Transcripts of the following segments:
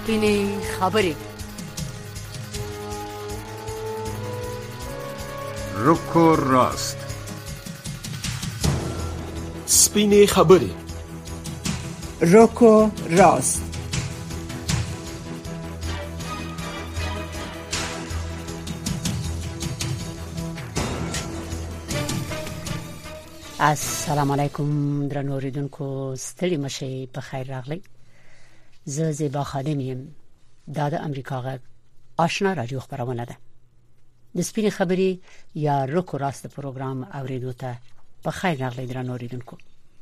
سپینې خبرې. رک و راست. سپینې خبرې. رک و راست. السلام علیکم درنو اوریدونکو، ستړي مشئ، په خیر راغلی. زه زیبا خادم یم. دا د امریکا غږ آشنا رادیو خبرونه ده. د سپینې خبرې یا رک و راست پروګرام اوریدو ته په خیر راغلی درنو اوریدونکو.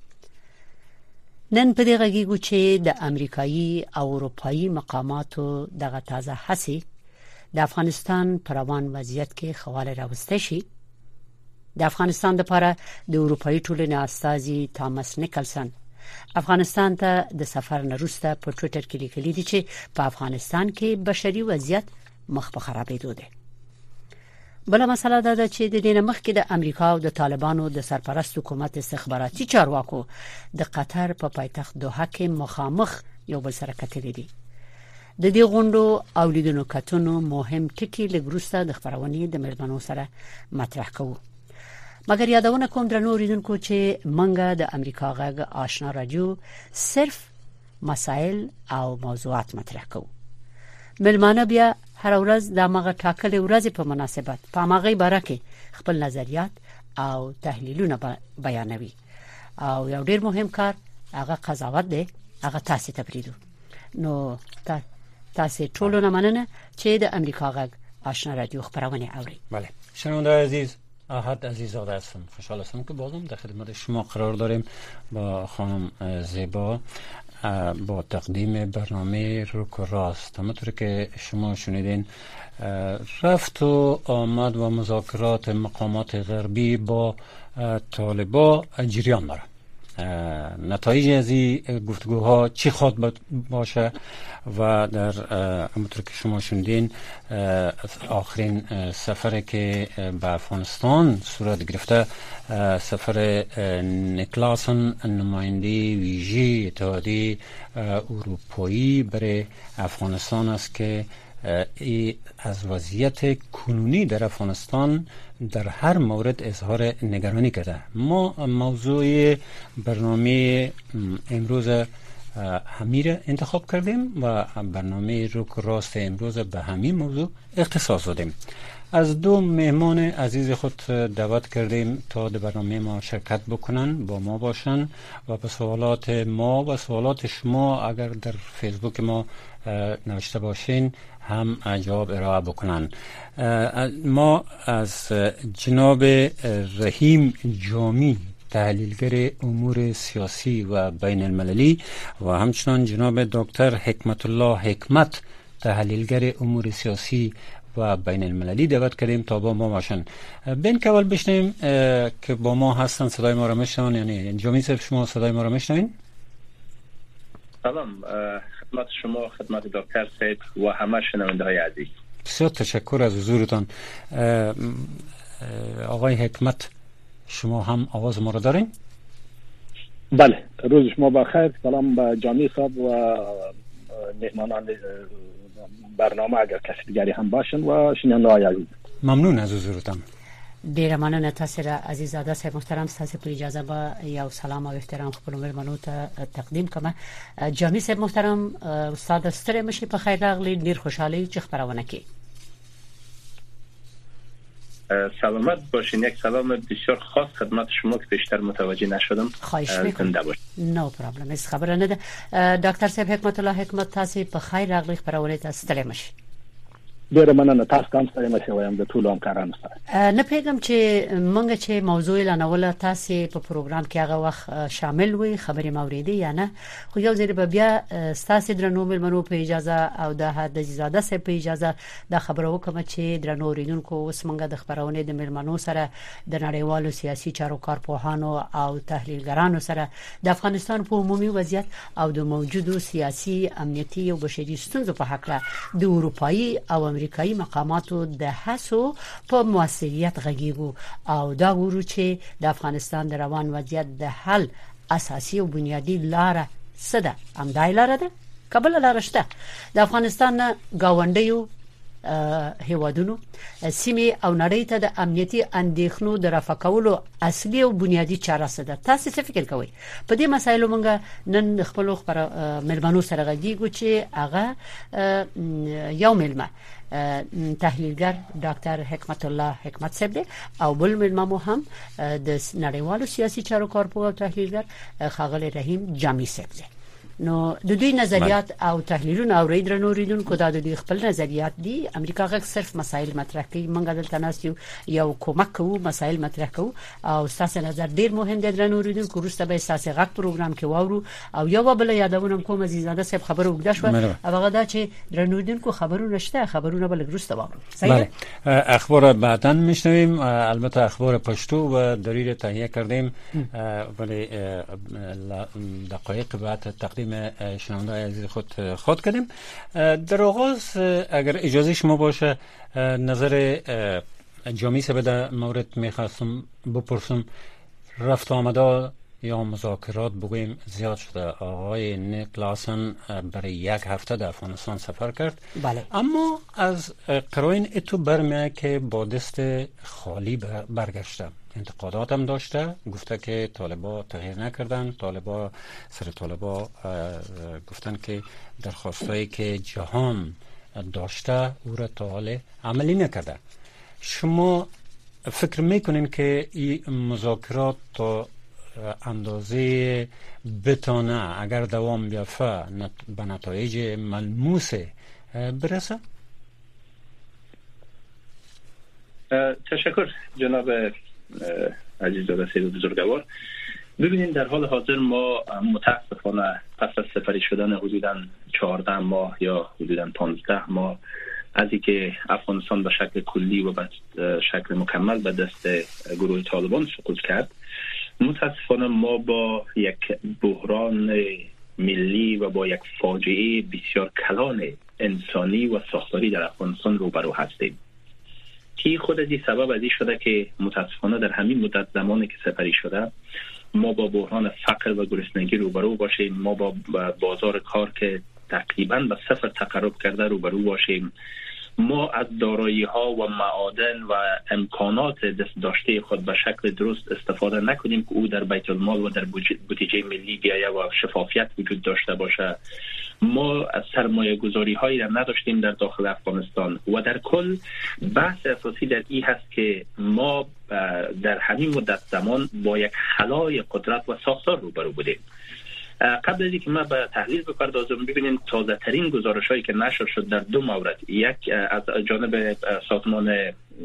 نن په دې غږیږو چې د امریکایي او اروپایي مقاماتو دغه تازه هڅې د افغانستان پر روان وضعیت کې خواله راوسته شي. د افغانستان لپاره د اروپایي ټولنې استازي تامس نیکلسن افغانستان ته د سفر نه وروسته په ټوئیټر کې لیکلي دي چې په افغانستان کې بشري وضعیت مخ په خرابېدو دی. بل مسله دا ده چې د دې مخکې د امریکا او د طالبانو د سرپرست حکومت استخباراتي چارواکو د قطر په پایتخت دوحه کې مخامخ یو بل سره کتلي دي. د دې غونډو او لیدنو کتنو مهم ټکي لګروسته د خبرونې د مېرمنو سره مطرح کوو. مګر یادونه کوم درنو اوریدونکو چې منګه د امریکا غږ آشنا رادیو صرف مسائل او موضوعات مطرح کوو. ملمانه بیا هر ورځ د مغه ټاکلې ورځې په مناسبت په مغه باره کې خپل نظریات او تحلیلونه بیانوي. او یو ډیر مهم کار هغه قضاوت دی، هغه تاسو ته پریدو. نو تاسو ټول نه مننه چې د امریکا غږ آشنا رادیو خبرونه اوري. بله، شنونده عزیز، احد عزیزاده هستم. خوشحال هستم که بازم در خدمت شما قرار داریم با خانم زیبا با تقدیم برنامه رک و راست. همونطور که شما شنیدین، رفت و آمد و مذاکرات مقامات غربی با طالبا جریان داره. نتایج از این گفتگوها چی خواهد باشه و در همونطور که شما شنیدین آخرین سفری که به افغانستان صورت گرفته، سفر نیکلاسن، نماینده ویژه اتحادیه اروپایی برای افغانستان است که از وضعیت کنونی در افغانستان در هر مورد اظهار نگرانی کرده. ما موضوع برنامه امروز همین انتخاب کردیم و برنامه رک و راست امروز به همین موضوع اختصاص دادیم. از دو مهمان عزیز خود دعوت کردیم تا در برنامه ما شرکت بکنن، با ما باشن و به سوالات ما و سوالات شما اگر در فیسبوک ما نوشته باشین هم جواب ارائه بکنن. ما از جناب رحیم جامی، تحلیلگر امور سیاسی و بین المللی، و همچنان جناب دکتر حکمت الله حکمت، تحلیلگر امور سیاسی و بین المللی دعوت کردیم تا با ما باشن. بین که اول بشنیم که با ما هستن، صدای ما را میشنون؟ یعنی جامی صاحب شما صدای ما را میشنوین؟ سلام خدمت شما، خدمت دکتر سید و همه شنونده های عزیز. بسیار تشکر از حضورتان. آقای حکمت، شما هم آواز ما را دارین؟ بله، روز شما بخیر. سلام به جامی صاحب و مهمانان برنامه اگر کسی دیگری هم باشن و شنونده های عزیز. ممنون از حضورتان. ډیره مننه تاسو را عزیزاده صاحب محترم. تاسو په اجازه به یو سلام او احترام خپل مېرمنو ته تقدیم کوم. جامی صاحب محترم، استاد ستړي مشي، په خیر راغلی. ډیر خوشحالي چې خبرونه کوي. سلامت باشین. یک سلام بسیار خاص خدمت شما که بیشتر متوجه نشدم. خواهش میکنم. نو پرابلم، هیڅ خبره نه ده. ډاکټر صاحب حکمت الله حکمت، تاسو په خیر راغلی، خبرونه تاسو ستړي مشي. ډیره مننه. تاسو هم ستړي مشئ، وایم د ټولو همکارانو سره. نه پیغام چې مونږ چې موضوع لانوله تاسو په پروګرام کې هغه وخت شامل وي، خبرې موریدي یا نه، خو یو ځل به بیا تاسو درنو ملمنو په اجازه او د حد زیاده سه په اجازه دا خبره وکم چې درنو اوریدونکو اوس مونږ د خبرونه د ملمنو سره د نړیوالو سیاسي چارو کارپوهانو او تحلیلګرانو سره د افغانستان په عمومي وضعیت او د موجودو سیاسي، امنیتي او بشري ستونزو په حق د اروپایي او امریکایي مقاماتو د هڅو په موثریت غږیږو او دا ورو چې د افغانستان د روان وضعیت د حل اساسي او بنیادی لاره څه ده؟ همدای لاره ده؟ کابل لارشته د افغانستان گاونډیو هیوادونو سیمه او نړۍ ته د امنیتي اندېښنو د رفع کولو اصلي او بنیادی چاره څه ده؟ تاسو څه فکر کوئ په دې مسایلو؟ موږ نن خپل ملمنو سره غږیږو چې هغه یو ملمه تحلیلګر ډاکټر حکمت الله حکمت صاحب دی او بل ملمه مو هم د نړیوالو سیاسي چارو کارپوه او تحلیلګر ښاغلی رحیم جامی صاحب دی. نو د دوی نظریات او تحلیلونه او ریډرنوریدونکو د دوی خپل نظریات دي. امریکا غږ صرف مسایل مطرح کوي، موږ دلته ناس یو کومک کوو، مسایل مطرح کوو او تاسو نظر ډیر مهم دی. درنوریدونکو وروسته به تاسو غږ پروګرام کې واورو او یو بل یادونه کوم عزیزاده صاحب خبر وګدا شو هغه دا چې درنوریدونکو خبرونه شته، خبرونه بل وروسته واورو. بله، اخبار بعداً میشنویم. البته اخبار پشتو و دلیل تهیه کردیم ولی دقایق بعد تقدیم شنونده‌های عزیز خود کردیم. در آغاز اگر اجازه شما باشه نظر جامی صاحب در مورد میخواستم بپرسم. رفت آمده یا مذاکرات بگویم زیاد شده. آقای نیکلاسن برای یک هفته در افغانستان سفر کرد. بله. اما از قرائن اتو برمیاد که با دست خالی برگشته. انتقادات هم داشته، گفته که طالبا تغییر نکردن. سر طالبا گفتن که درخواستایی که جهان داشته او را تا حال عملی نکرده. شما فکر میکنین که این مذاکرات تا اندازه بتانه اگر دوام بیافته به نتایج ملموس برسه؟ تشکر جناب عزیزاده سید بزرگوار. ببینید در حال حاضر ما متاسفانه پس از سپری شدن حدوداً 14 ماه یا حدوداً 15 ماه از اینکه افغانستان به شکل کلی و به شکل مکمل به دست گروه طالبان سقوط کرد، متاسفانه ما با یک بحران ملی و با یک فاجعه بسیار کلان انسانی و ساختاری در افغانستان روبرو هستیم که خود از این سبب از این شده که متاسفانه در همین مدت زمانی که سپری شده ما با بحران فقر و گرسنگی روبرو باشیم، ما با بازار کار که تقریبا به صفر تقرب کرده روبرو باشیم، ما از دارایی ها و معادن و امکانات دست داشته خود به شکل درست استفاده نکنیم که او در بیت المال و در بودجه ملی بیایه و شفافیت وجود داشته باشه. ما سرمایه گذاری هایی را نداشتیم در داخل افغانستان و در کل بحث اساسی در این هست که ما در همین مدت زمان با یک خلای قدرت و ساختار روبرو بودیم. قبل از اینکه ما به تحلیل بپردازم، ببینید تازه ترین گزارش هایی که نشر شد در دو مورد، یک از جانب سازمان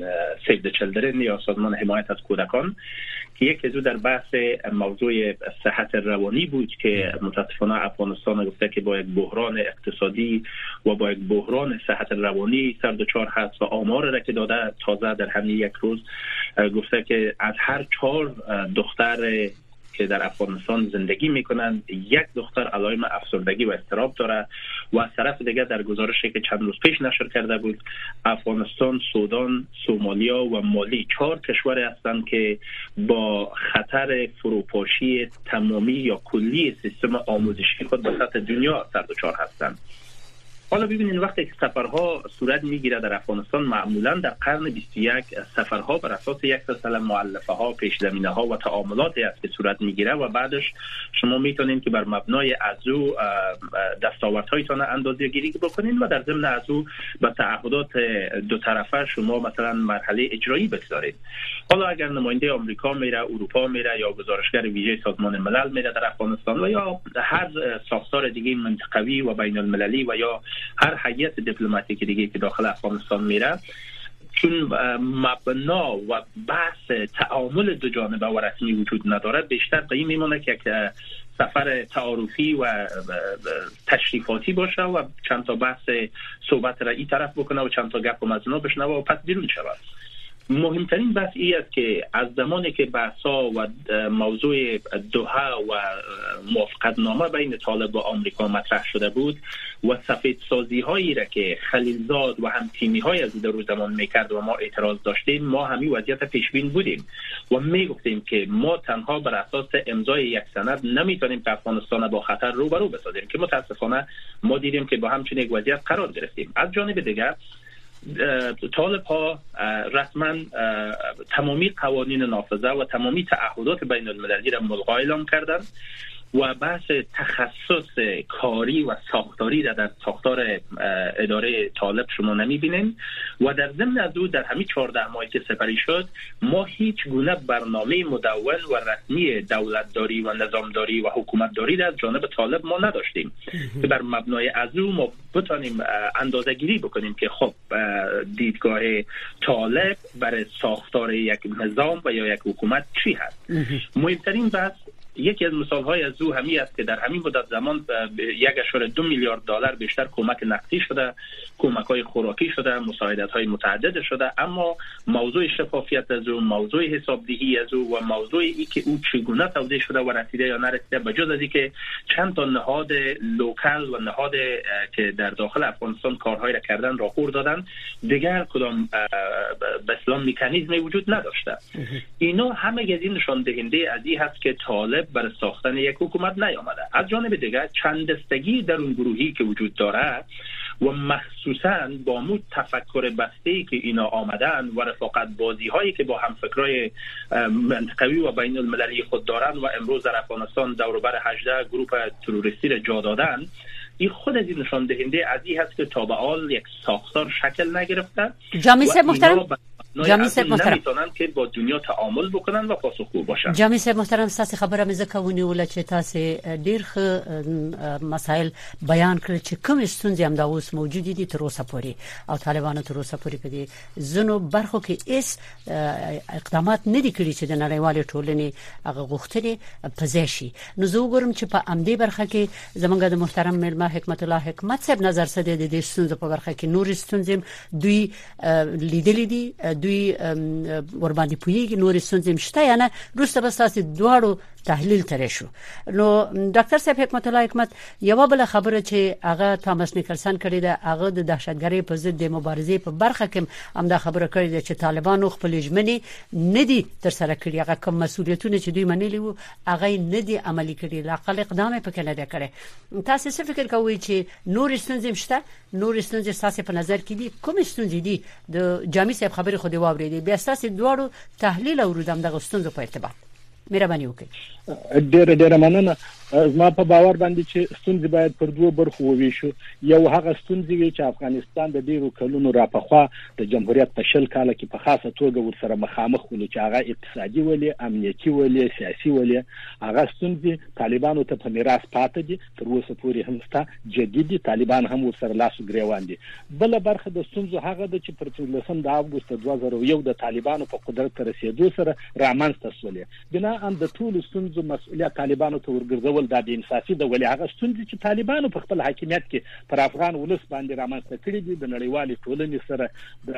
سیو د چیلدرن یا سازمان حمایت از کودکان که یک از در بحث موضوع صحت روانی بود که متاسفانه افغانستان گفته که با یک بحران اقتصادی و با یک بحران صحت روانی سر دچار هست و آمار را که داده تازه در همین یک روز گفته که از هر 4 دختر که در افغانستان زندگی میکنند یک دختر علائم افسردگی و اضطراب داره و از طرف دیگه در گزارشی که چند روز پیش نشر کرده بود افغانستان، سودان، سومالیا و مالی 4 کشور هستند که با خطر فروپاشی تمامی یا کلی سیستم آموزشی خود به سطح دنیا سر دچار هستند. حالا ببینید وقتی که سفرها صورت میگیره در افغانستان معمولا در قرن 21 سفرها بر اساس یک سلسله مؤلفه ها، پیش زمینه ها و تعاملاتی است که صورت میگیره و بعدش شما میتونید که بر مبنای از او دستاوردهایتان اندازه‌گیری بکنید و در ضمن از او به تعهدات دو طرفه شما مثلا مرحله اجرایی بگذارید. حالا اگر نماینده آمریکا میره، اروپا میره یا گزارشگر ویژه سازمان ملل میره در افغانستان و یا هر ساختار دیگه منطقوی و بین المللی و یا هر هیئت دیپلماتیکی دیگه که داخل افغانستان میره، چون مبنا و بحث تعامل دو جانبه و رسمی وجود نداره، بیشتر به این میمونه که یک سفر تعارفی و تشریفاتی باشه و چند تا بحث صحبت را این طرف بکنه و چند تا گپ و مزنا بشنوه و پس بیرون شود. مهمترین بحث این است که از زمانی که بحثا و موضوع دوحه و موافقتنامه بین طالب و آمریکا مطرح شده بود و سفیدسازی هایی را که خلیلزاد و هم تیمی های از در روز زمان میکرد و ما اعتراض داشتیم، ما همین وضعیت پیشبین بودیم و میگفتیم که ما تنها بر اساس امضای یک سند نمیتونیم که افغانستان با خطر روبرو بسازیم، که متاسفانه ما دیدیم که با همچین یک وضعیت قرار گرفتیم. از جانب دیگر طالب ها رسما تمامی قوانین نافذه و تمامی تعهدات بین المللی را ملغا اعلام کردند و بحث تخصص کاری و ساختاری را در ساختار اداره طالب شما نمیبینیم و در ضمن از او در همین 14 ماهی که سپری شد ما هیچ گونه برنامه مدون و رسمی دولتداری و نظامداری و حکومتداری را از جانب طالب ما نداشتیم که بر مبنای از او ما بتانیم اندازه گیری بکنیم که خب دیدگاه طالب برای ساختار یک نظام و یا یک حکومت چی هست. مهمترین بحث یکی از مثال‌های از او همی است که در همین مدت زمان 1.2 میلیارد دلار بیشتر کمک نقدی شده، کمک‌های خوراکی شده، مساعدت‌های متعدد شده، اما موضوع شفافیت از او، موضوع حسابدهی از او و موضوع ای که او چگونه توزیع شده و رسیده یا نرسیده، بجز از اینکه چند تا نهاد لوکال و نهاد که در داخل افغانستان کارهای را کردن راپور دادن، دیگر کدام به اصطلاح مکانیزمی وجود نداشته. اینا همه از این نشان دهنده از این هست که طالب برای ساختن یک حکومت نیامده. از جانب دیگر چند دستگی در اون گروهی که وجود داره و مخصوصاً با مو تفکر بسته‌ای که اینا آمدن و رفاقت بازی هایی که با همفکرای منطقوی و بین المللی خود دارن و امروز در افغانستان دور بر 18 گروه تروریستی را جا دادن، این خود از این نشان دهنده از این هست که تا به حال یک ساختار شکل نگرفته. جامی صاحب محترم، جامی صاحب محترم نمیتونن که با دنیا تعامل بکنن و پاسخگو باشن. جامی صاحب محترم، تاسو خبره مې زکه ونیول چې تاسو ډیر مسائل بیان کړل چې کوم ستونزې هم دا اوس موجود دي تر اوسه پورې او طالبانو تر اوسه پورې په دې زنو برخو کې هیڅ اقدامات نه دي کړی چې د نړیوالې ټولنې هغه غوښتنې پزې شي. نو زه وګورم چې په امدې برخه کې زمونږ د محترم ملما حکمت الله حکمت صاحب نظر څه دی د دې ستونزو په برخه کې. نور ستونزې دوی لیدلې دي، دوی ور باندې پویږي، نور ستونزې مشته یا نه؟ روسته بس تاسو دواړو تحلیل ترې شو. نو ډاکټر صاحب حکمت الله حکمت، یو بل خبره چې هغه تامس نیکلسن کړی ده، هغه د دهشتګری په ضد د مبارزې په برخه کې هم دا خبره کړې ده چې طالبانو خپل ژمنې نه دي تر سره کړې، هغه کوم مسولیتونه چې دوی منلي وو هغه نه دي عملي کړي، لاقل اقدام په کې نه دی کړی. تاسو څه فکر کوئ چې نور ستونزې مشته؟ نور ستونزې تاسو په نظر کې دي کوم ستونزې دي؟ د جامع صاحب خبره خو دی واورېدې، بیا تاسو دواړو تحلیل اوردم دغه ستونزو په ارتباط. مهرباني وکړئ. ډېر مننه. زما په باور باندې چې ستونزې باید پر دوه برخو وویشو. یو هغه ستونزې وي چې افغانستان د ډیرو کلونو راپخوا د جمهوریت په 20 کال کې په خاصه توګه ورسره مخامخ ول، چې هغه اقتصادي ولې، امنیتي ولې، سیاسي ولې، هغه ستونزې طالبانو ته په میراث پاتې دي، تر اوسه پورې هم شته، جدي دي، طالبان هم ورسره لاس ګریوان دي. بل برخه د ستونزو هغه د چې پر 15 د اګوست 2001 د طالبانو په قدرت ته رسیدو سره رامنځته شولې. بنا ان د ټول ستونزو مسؤلیت طالبانو ته ورګرځول د انصافي د ولې هغه ستونزې چې طالبانو په خپل حاکمیت کې پر افغان ولس باندې رامنځته کړي دي، د نړیوالې ټولنې سره د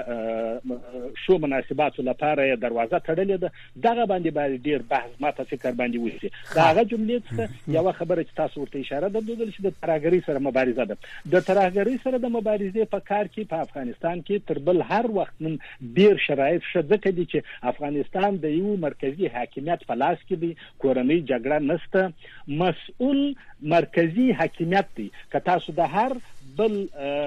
شو مناسباتو لپاره دروازه تړلې ده. دغه باندې باید ډیر بحث ماته فکر باندې وشي. دا هغه جملې څخه یو خبره چې تاسو ورته اشاره درلودل چې د ترهګرۍ سره مبارزه ده. د ترهګرۍ سره د مبارزې په کار کې په افغانستان کې تر بل هر وخت نن ډیر شرایط شته دي چې افغانستان د یو مرکزی حاکمیت په لاس کې دی، کورنۍ جګړه نشته، مسؤل مرکزی حاکمیت دی. که تاسو د هر بل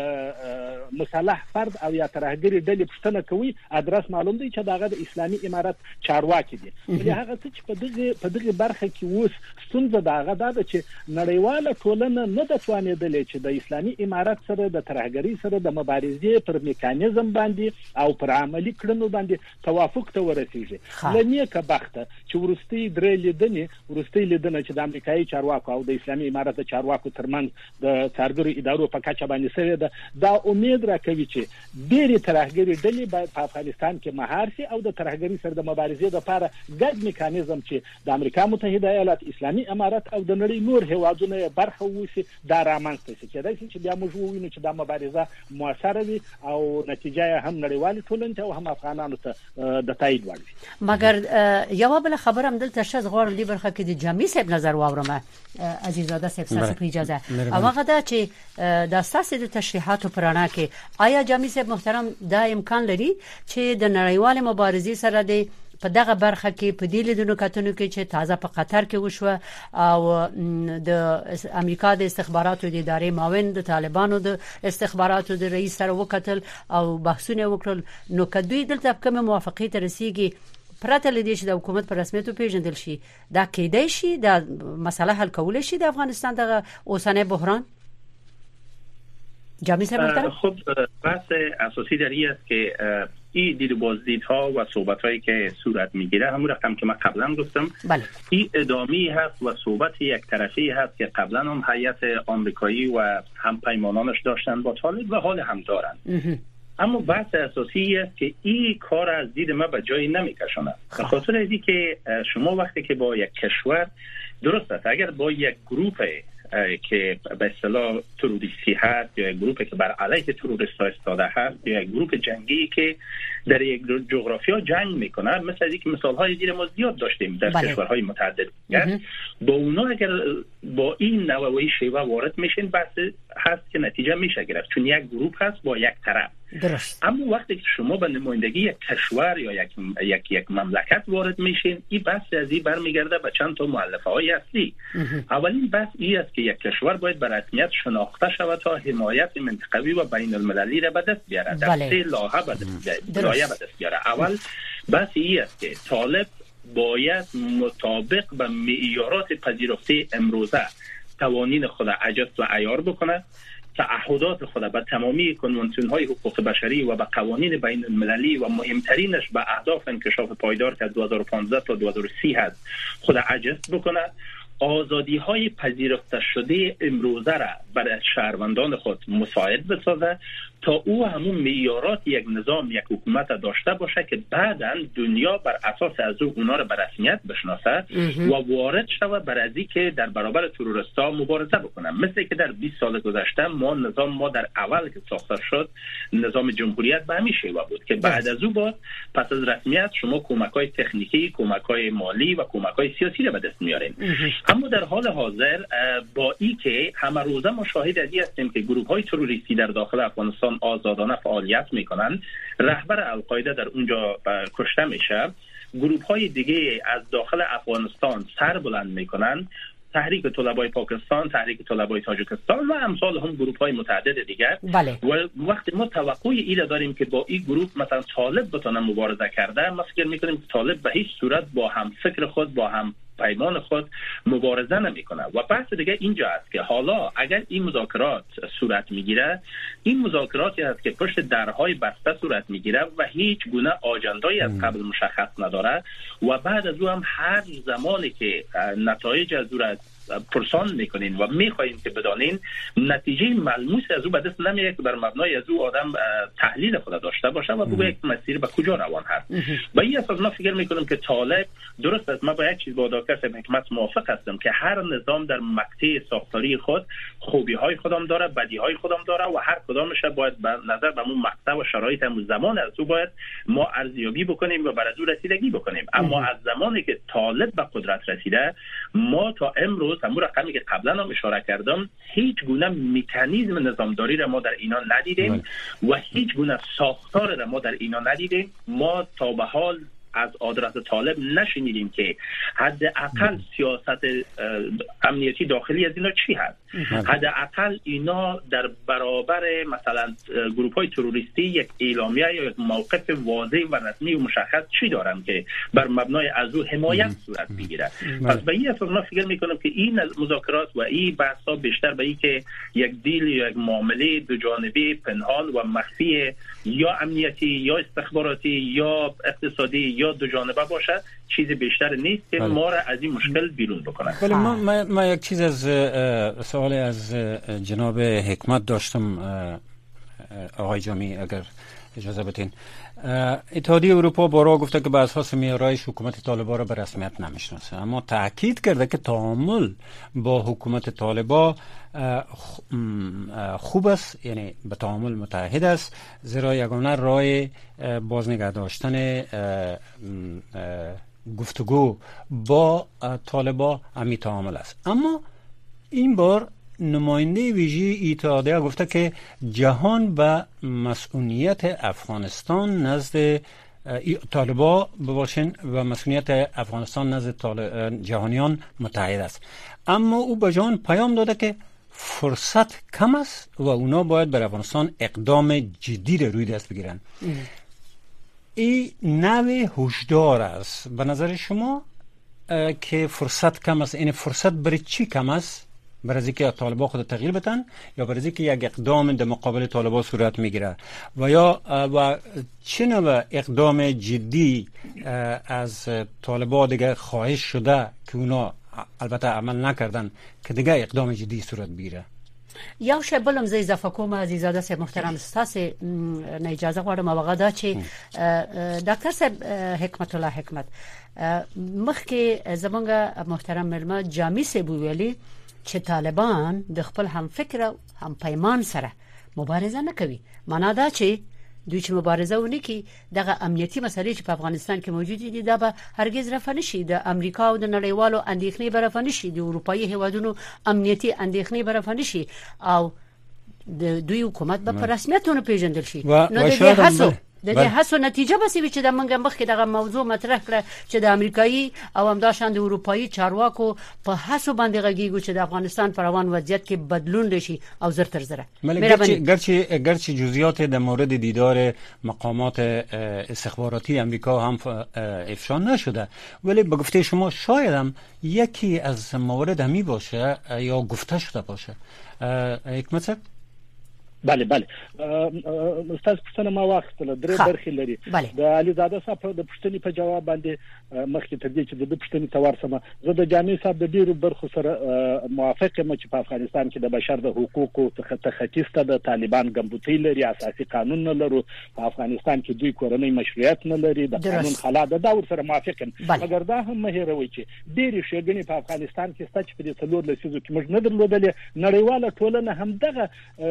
مصالح فرد او یا ترهګری ډلې پښتنه کوي، ادرس معلوم دی چې داغه د اسلامي امارت چارواکي دي. ولې هغه څه چې په دغه برخه کې اوس ستونزه داغه ده چې نړیواله ټولنه نه د توانېدلې چې د اسلامي امارت سره د ترهګری سره د مبارزې پر میکانیزم باندې او پر عملی کړنو باندې توافق ته ورسیږي. لنیه که بخته چې ورستي درې لیدنه چې د امریکایي چارواکو او د اسلامي امارت چارواکو ترمنځ د څارګرو ادارو په کچه باندې سره ده دا امید راکوي چې ډېری ترهګري ډلې باید په افغانستان کې مهار شي او د ترهګري سره د مبارزې لپاره ګډ میکانیزم چې د امریکا متحده ایالات اسلامي امارات او د نړۍ نور هیوادونه برخه ووسی دا رامنځته شي چې بیا موږ ووینو چې دا مبارزه موثره وي او نتیجه هم نړیوال ټولنې او هم افغانانو ته د تایید وړي. مګر یو بل خبر هم دلته شز غواړم دی برخه کې د جامع صاحب نظر واورم عزیزاده صاحب په اجازه او هغه دا چې د اساس د تشریحاتو پرانا کې آیا جامع صاحب محترم دا امکان لري چې د نړیوال مبارزې سره د په دغه برخه کې په دې لیدونکو کتنو کې چې تازه په قطر کې وشو او د امریکا د استخباراتو د ادارې معاون د طالبانو د استخباراتو د رئیس سره وکتل او بحثونه وکړل نو کدوې دلته کومه موافقه ته رسیدي پرته لدې چې د حکومت په رسمیت پیژندل شي دا کېدای شي دا مسله حل کول شي د افغانستان د اوسنۍ بحران. جامع صاحب خب بحث اساسی در این است که این دید بازدیدها و صحبت‌هایی که صورت میگیره همون رقم که من قبلا گفتم این ادامه‌ای هست و صحبت یک طرفی هست که قبلا هم هیئت آمریکایی و هم پیمانانش داشتن با طالب و حال هم دارن. اما بحث اساسی است که این کار از دید ما به جایی نمیکشونه. به خاطر اینکه که شما وقتی که با یک کشور درست است اگر با یک گروه که به اصطلاح تروریستی هست یا یک گروهی که بر علیه تروریست‌ها ایستاده هست یا یک گروه جنگی که در یک جغرافیا جنگ میکنه مثل اینکه مثال‌های زیر ما زیاد داشتیم در کشورهای متعدد با اونا اگر با این نوع و این شیوه وارد میشین بحث هست که نتیجه میشه گرفت چون یک گروه هست با یک طرف. درست. اما وقتی که شما به نمایندگی یک کشور یا یک مملکت وارد میشین این بحث از این برمیگرده به چند تا مؤلفه‌های اصلی. اولین بحث این است که یک کشور باید به رسمیت شناخته شود تا حمایت منطقوی و بین المللی را به دست بیاره. در سه لایه به دست بیاره. اول بحث این است که طالب باید مطابق به معیارات پذیرفته امروزه قوانین خود اجست و عیار بکنه، تعهدات خود به تمامی کنوانسیون‌های حقوق بشری و به قوانین بین المللی و مهمترینش به اهداف انکشاف پایدار که 2015 تا 2030 هست خود اجست بکنه، آزادی‌های پذیرفته شده امروزه را برای شهروندان خود مساعد بسازه تا او همون معیارات یک نظام یک حکومت داشته باشه که بعداً دنیا بر اساس از اونا را به رسمیت بشناسه و وارد شوه بر ازی که در برابر تروریستا مبارزه بکنه. مثل که در 20 سال گذشته ما در اول که ساخته شد نظام جمهوریت به همین شیوه بود که بعد از او با پس از رسمیت شما کمک‌های تکنیکی، کمک‌های مالی و کمک‌های سیاسی را به دست میارین. اما در حال حاضر با این که همه روزه ما شاهد ازی هستیم که گروه‌های تروریستی در داخل افغانستان آزادانه فعالیت میکنن، رهبر القاعده در اونجا کشته میشه، گروه‌های دیگه از داخل افغانستان سر بلند میکنن، تحریک طلبای پاکستان، تحریک طلبای تاجیکستان و امثال هم گروه‌های متعدد دیگر. و وقتی ما توقع اینا داریم که با این گروه مثلا طالب بتونه مبارزه کرده، ما فکر میکنیم که طالب به هیچ صورت با هم فکر خود با هم پیمان خود مبارزه نمیکنه. و بحث دیگه اینجا است که حالا اگر این مذاکرات صورت میگیره، این مذاکراتی است که پشت درهای بسته صورت میگیره و هیچ گونه آجندایی از قبل مشخص نداره و بعد از او هم هر زمانی که نتایج از او را پرسان میکنین و میخواین که بدانین نتیجه ملموس از او به دست نمیاد که بر مبنای از او آدم تحلیل خود داشته باشه و بگه یک مسیر به کجا روان هست. و این اساس ما فکر میکنم که طالب درست است. ما با یک چیز با دکتر حکمت موافق هستم که هر نظام در مقطع ساختاری خود خوبی های خودم داره، بدی های خودم داره و هر کدامش باید به نظر به اون مقطع و شرایط همون زمان از او باید ما ارزیابی بکنیم و بر از او رسیدگی بکنیم. اما از زمانی که طالب به قدرت رسیده ما تا امروز همون رقمی که قبلا هم اشاره کردم هیچ گونه مکانیزم نظامداری را ما در اینا ندیدیم و هیچ گونه ساختار را ما در اینا ندیدیم. ما تا به حال از آدرس طالب نشنیدیم که حداقل سیاست امنیتی داخلی از اینا چی هست. حداقل اینا در برابر مثلا گروه‌های تروریستی یک اعلامیه یا یک موقف واضح و رسمی و مشخص چی دارن که بر مبنای از او حمایت صورت بگیره. پس به این اساس من فکر میکنم که این مذاکرات و این بحث‌ها بیشتر به این که یک دیل یا یک معامله دو جانبه پنهان و مخفی یا امنیتی یا استخباراتی یا اقتصادی یا دو جانبه باشه چیز بیشتر نیست که ما را از این مشکل بیرون بکنه. ولی ما یک چیز از سوال از جناب حکمت داشتم آقای جامی، اگر اجازه بدین. اتحادیه اروپا بارها گفته که به اساس معیارهای حکومت طالبان را به رسمیت نمیشناسه، اما تاکید کرده که تعامل با حکومت طالبان خوب است، یعنی به تعامل متحد است، زیرا یگانه راه بازنگه داشتن گفتگو با طالبان همین تعامل است. اما این بار نماینده ویژه اتحادیه گفته که جهان به مسئولیت افغانستان نزد طالبان بباشن و مسئولیت افغانستان نزد جهانیان متحد است. اما او به جهان پیام داده که فرصت کم است و اونا باید بر افغانستان اقدام جدی را روی دست بگیرن. این نوع هشدار است به نظر شما که فرصت کم است؟ این فرصت برای چی کم است؟ برای اینکه طالبان خود تغییر بدن یا برای اینکه یک اقدام در مقابل طالبان صورت میگیره و یا و چه نوع اقدام جدی از طالبان دیگه خواهش شده که اونا البته عمل نکردن که دیگه اقدام جدی صورت بگیره؟ یو شی بلم زه اضافه کوم عزیزاده صاحب محترم، ستاسو نه اجازه غواړم هغه دا چې ډاکټر صاحب حکمت الله حکمت مخکې زمونږ محترم ملما جامی صاحب ویلي چې طالبان د خپل هم فکر هم پیمان سره مبارزه نه کوي. معنا دا چې دوی چې مبارزه ونی کی دغه امنیتي مسلې چې په افغانستان کې موجود دي دا به هرگز رفع نشي. د امریکا او د نړیوالو اندېښنې به رفع نشي، د اروپאי هیوادونو امنیتي اندېښنې به رفع نشي او د دوی حکومت به په رسمیتونه پیژندل شي. نو د دې هڅو نتیجه به سوي چې د منګ مخ کې دغه موضوع مطرح کړه چې د امریکایي او همداشان د اروپאי چارواکو په هڅو باندې غږیږي چې د افغانستان په روان وضعیت کې بدلون راشي او زر تر زره. گرچه جزئیات در مورد دیدار مقامات استخباراتی امریکا هم افشا نشده، ولی به گفته شما شاید هم یکی از موارد همی باشه یا گفته شده باشه. حکمت صاحب؟ بله استاد پښتنه ما واخیستله درې برخې لري. د علي زاده صاحب د پښتنې په جواب باندې مخکې تر دې چې د پښتنې تورسمه زه د جامع صاحب د ډیرو برخو سره موافق یم چې په افغانستان کې د بشر د حقوقو تخطیسته د طالبان ګمبوتۍ لري، اساسي قانون نه لرو، په افغانستان کې دوی کورنۍ مشروعیت نه لري، د قانون خلا ده، دا ورسره موافق یم. مګر دا هم مه هېروئ چې ډېرې ښېګڼې په افغانستان کې شته چې په دې څلور لسیزو کې موږ نه درلودلې. نړیواله ټولنه هم دغه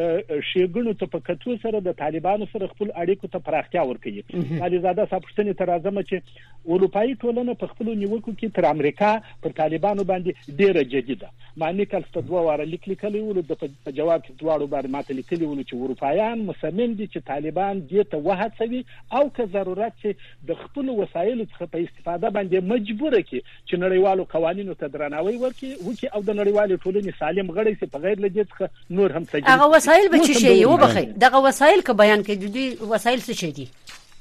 ګڼو ته په کتو سره د طالبانو سره خپل اړیکو ته پراختیا ورکوي. علي زاده صاحب پښتنې ته راځم چې اروپאי ټولنه په خپل نیوکو کې تر امریکا پر طالبانو باندې ډیره جدي ده. معنی کله ست دوه واره لیکلي ول د په جواب کې دواړو باندې ماته لیکلي ول چې اروپایان مصمم دي چې طالبان دې ته وهڅوي او که ضرورت چې د خپل وسایلو څخه په استفاده باندې مجبور کړي چې نړیوالو قوانینو ته درناوی وکړي او د نړیوالو ټولنې سالم غړي چې په غیر له دې څخه نور هم څه هغه وسایل به چی شي وبخي دغه وسایل که بیان کړي دوی وسایل څه شي دي؟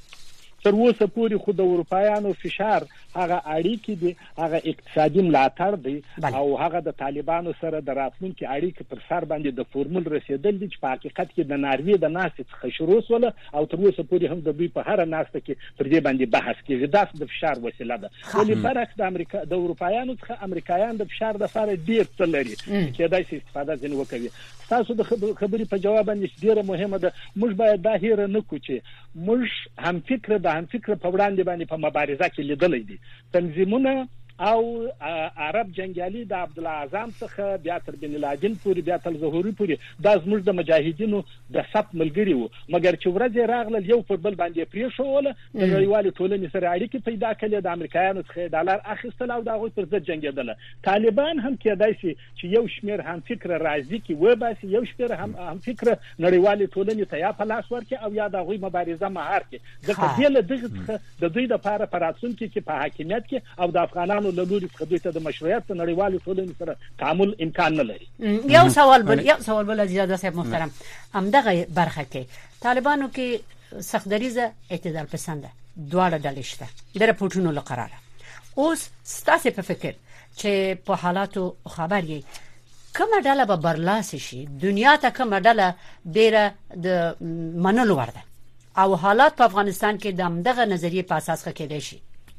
تر اوسه پورې خو د اروپایانو فشار هغه اړیکې دي، هغه اقتصادي ملاتړ دی او هغه د طالبانو سره د راتلونکي اړیکې پر سر باندې د فورمول رسیدل دي چې په حقیقت کې د ناروې د ناستې څخه شروع سوله او تر اوسه پورې هم د دوی په هر ناسته کې پر دې باندې بحث کېږي. دا د فشار وسیله ده. ولی برعکس د امریکا د اروپایانو څخه امریکایان د فشار د لپاره ډیر څه لري چې دای شي استفاده ځنه وکوي. تاسو د خبرې په جواب باندې ډیره مهمه ده. موږ باید دا هیر نه کوو چې موږ هم فکر په وړاندې باندې په مبارزه کې لیدلې دي. تنظیمونه او عرب جنگیالي د عبد الله اعظم څخه بیا تر بن لادن پورې بیا تل ظهوري پورې دا زموږ د مجاهدینو د صف ملګری وو، مګر چې ورځ راغله یو پر بل باندې پریښوله د نړیوالو ټولنې سره اړیکې پیدا کړې، د امریکایانو څخه ډالر اخیستل او دا غوښتل پر ضد جنگیدل. طالبان هم کېدای شي چې یو شمیر هم فکر راځي کې و باسي، یو شمیر هم فکر نړیوالو ټولنې ته یا په لاس ورکړي او یا د غوي مبارزه مهار کړي. ځکه دې له دغه د دوی د لپاره پراتونکو کې په حاکمیت کې او د افغانانو له لوري څخه دوی ته د مشروعیت په نړیوالو ټولنې سره تعامل امکان نه لري. یو سوال بل عزیزاده صاحب محترم، همدغه برخه کې طالبانو کې سختدریزه اعتدال پسنده دواړه ډلې شته د راپورټونو لقراره. اوس ستاسو په فکر چې په حالاتو خبر یې کومه ډله به برلاس شي، دنیا ته کومه ډله ډیره د منلو ورده او حالات په افغانستان کې د همدغه نظریه په اساس کېدای شي؟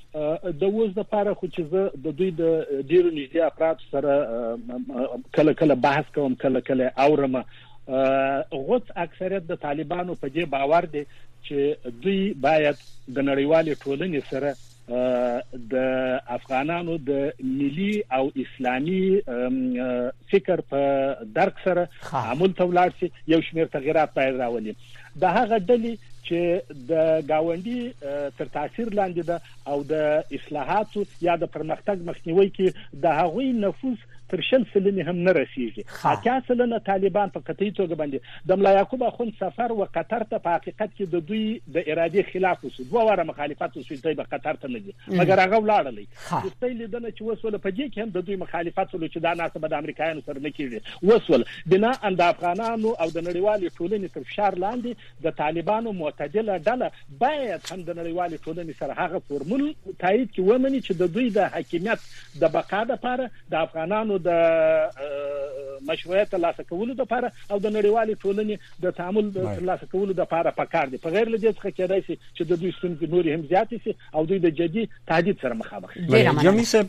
د اوس لپاره خو چې زه د دوی د ډیرو نږدې افراد سره کله کله بحث کوم کله کله اورم غوڅ اکثریت د طالبانو په دې باور دي چې دوی باید د نړیوالې ټولنې سره د افغانانو د ملي او اسلامي فکر په درک سره عمل ته ولاړ شي، یو شمېر تغیرات باید راولي. د هغه ډلې چې د گاونډي تر تاثیر لاندې ده او د اصلاحاتو یا د پرمختګ مخنیوي کې د هغوی نفوذ تر 40% هم نه رسیږي. 80% طالبان په قطعي توګه باندې د ملا یعقوب اخوند سفر و قطر ته په حقیقت کې د دوی د ارادې خلاف وسو، دوه واره مخالفت وسو ته به قطر ته نه دي، مګر هغه ولاړلې. د لیدنه چې وسول په دې کې هم د دوی مخالفت ولې چې دا ناسبه د امریکایانو سره نه کیږي وسول بنا ان د افغانانو او د نړیوالې ټولنې تر فشار لاندې د طالبانو معتدله ډله باید هم د نړیوالې ټولنې سره هغه فورمول تایید کې ومني چې د دوی د حاکمیت د بقا لپاره د افغانانو د مشروعیت ترلاسه کولو لپاره او د نړیوالې ټولنې د تعامل ترلاسه کولو لپاره پکار دي. په غیر له دې څخه کېدای شي چې د دوی ستونزې نورې هم زیاتې شي او دوی د جدي تهدید سره مخامخ شي. جامی صاحب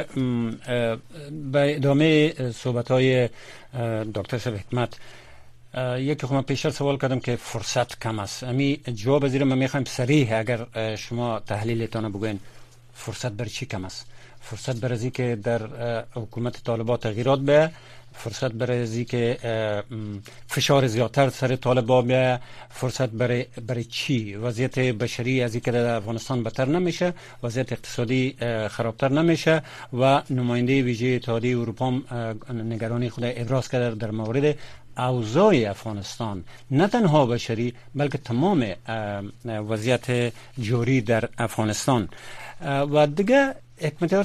به ادامه صحبت‌های دکتر صاحب حکمت یکی خب من پیشتر سوال کردم که فرصت کم است. امی جواب زیر من میخوایم صریح اگر شما تحلیلتان بگوین فرصت بر چی کم است؟ فرصت برای که در حکومت طالبان تغییرات به، فرصت برای که فشار زیادتر سر طالبان به، فرصت برای چی؟ وضعیت بشری از اینکه در افغانستان بدتر نمیشه، وضعیت اقتصادی خرابتر نمیشه و نماینده ویژه اتحادیه اروپا نگرانی خود ابراز کرده در مورد اوضاع افغانستان، نه تنها بشری بلکه تمام وضعیت جاری در افغانستان. و دیگه حکمت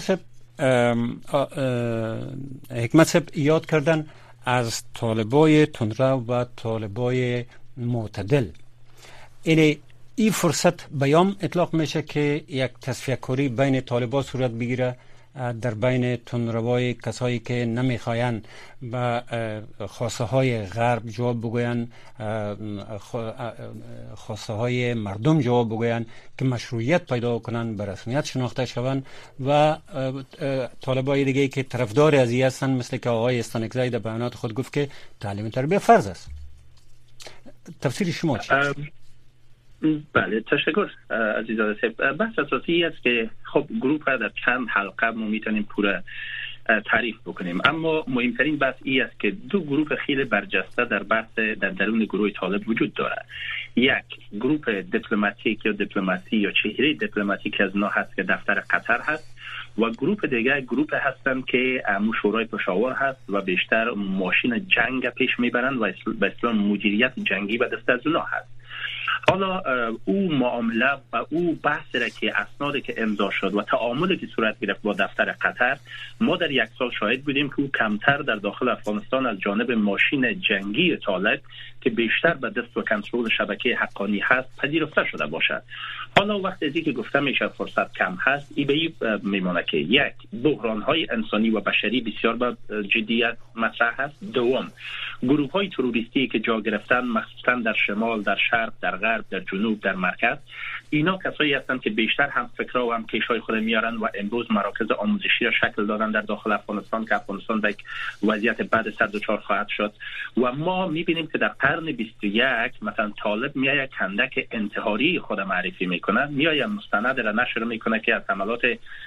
صاحب یاد کردن از طالبای تندرو و طالبای معتدل. این فرصت بیام اطلاق میشه که یک تصفیه کاری بین طالبان صورت بگیره در بین تندروای کسایی که نمیخواین به خواسته های غرب جواب بگوین، خواسته های مردم جواب بگوین که مشروعیت پیدا کنن، به رسمیت شناخته شوند و طالبای دیگه که طرفدار از این هستن مثل که آقای استانکزی در بیانات خود گفت که تعلیم تربیت فرض است. تفسیر شما چیه؟ بله تشکر عزیزاده صاحب. بحث اساسی است که خب گروه را در چند حلقه ما میتونیم پوره تعریف بکنیم، اما مهمترین بحث این است که دو گروه خیلی برجسته در بحث در درون گروه طالب وجود داره. یک گروه دیپلماتیک یا دیپلماسی یا چهره دیپلماتیک از نوع هست که دفتر قطر هست و گروه دیگه گروه هستند که شورای پشاور هست و بیشتر ماشین جنگ پیش میبرند و به اصطلاح مدیریت جنگی به دست از اونها هست. حالا او معامله و او بحثی را که اسنادی که امضا شد و تعاملی که صورت گرفت با دفتر قطر، ما در یک سال شاهد بودیم که او کمتر در داخل افغانستان از جانب ماشین جنگی طالب که بیشتر به دست و کنترل شبکه حقانی هست پذیرفته شده باشد. حالا وقتی از که گفته میشه فرصت کم هست، این به این میمونه که یک بحران‌های انسانی و بشری بسیار با جدیت مطرح هست. دوم گروه‌های تروریستی که جا گرفتن مخصوصا در شمال، در شرق، در غرب، در جنوب، در مرکز، اینا کسایی هستند که بیشتر هم فکرها و هم کشای خود میارن و امروز مراکز آموزشی را شکل دادن در داخل افغانستان که افغانستان به یک وضعیت بد سر دچار خواهد شد. و ما میبینیم که در قرن 21 مثلا طالب میاد کندک انتحاری خود معرفی میکنه، میاد مستند را نشر میکنه که از حملات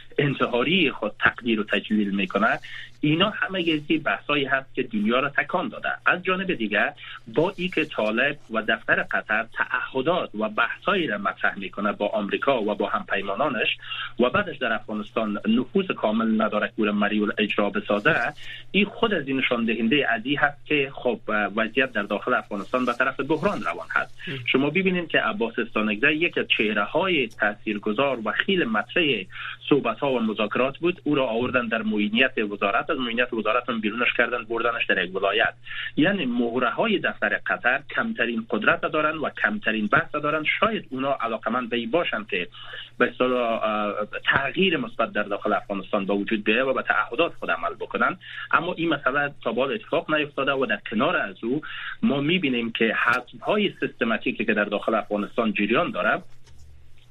انتحاری خود تقدیر و تجلیل میکنه. اینا همه گزی بحثایی هست که دنیا را تکان داده. از جانب دیگر با ای که طالب و دفتر قطر تعهدات و بحثایی را مطرح میکنه با آمریکا و با همپیمانانش و بعدش در افغانستان نفوذ کامل نداره که مریول اجرا بسازه، این خود از این نشان دهنده از این هست که خب وضعیت در داخل افغانستان به طرف بحران روان هست. شما ببینید که عباس استانکزی یکی از چهره‌های تاثیرگذار و خیلی مطرح صحبت‌ها و مذاکرات بود. او را آوردن در معینیت وزارت، از معینیت وزارت هم بیرونش کردن، بردنش در یک ولایت. یعنی مهره‌های دفتر قطر کمترین قدرت دارن و کمترین بحث دارن. شاید اونا علاقمند به باشن که به اصطلاح تغییر مثبت در داخل افغانستان با وجود بیاید و به تعهدات خود عمل بکنن، اما این مسئله تا به حال اتفاق نیفتاده و در کنار از او ما می‌بینیم که حزب‌های سیستماتیکی که در داخل افغانستان جریان داره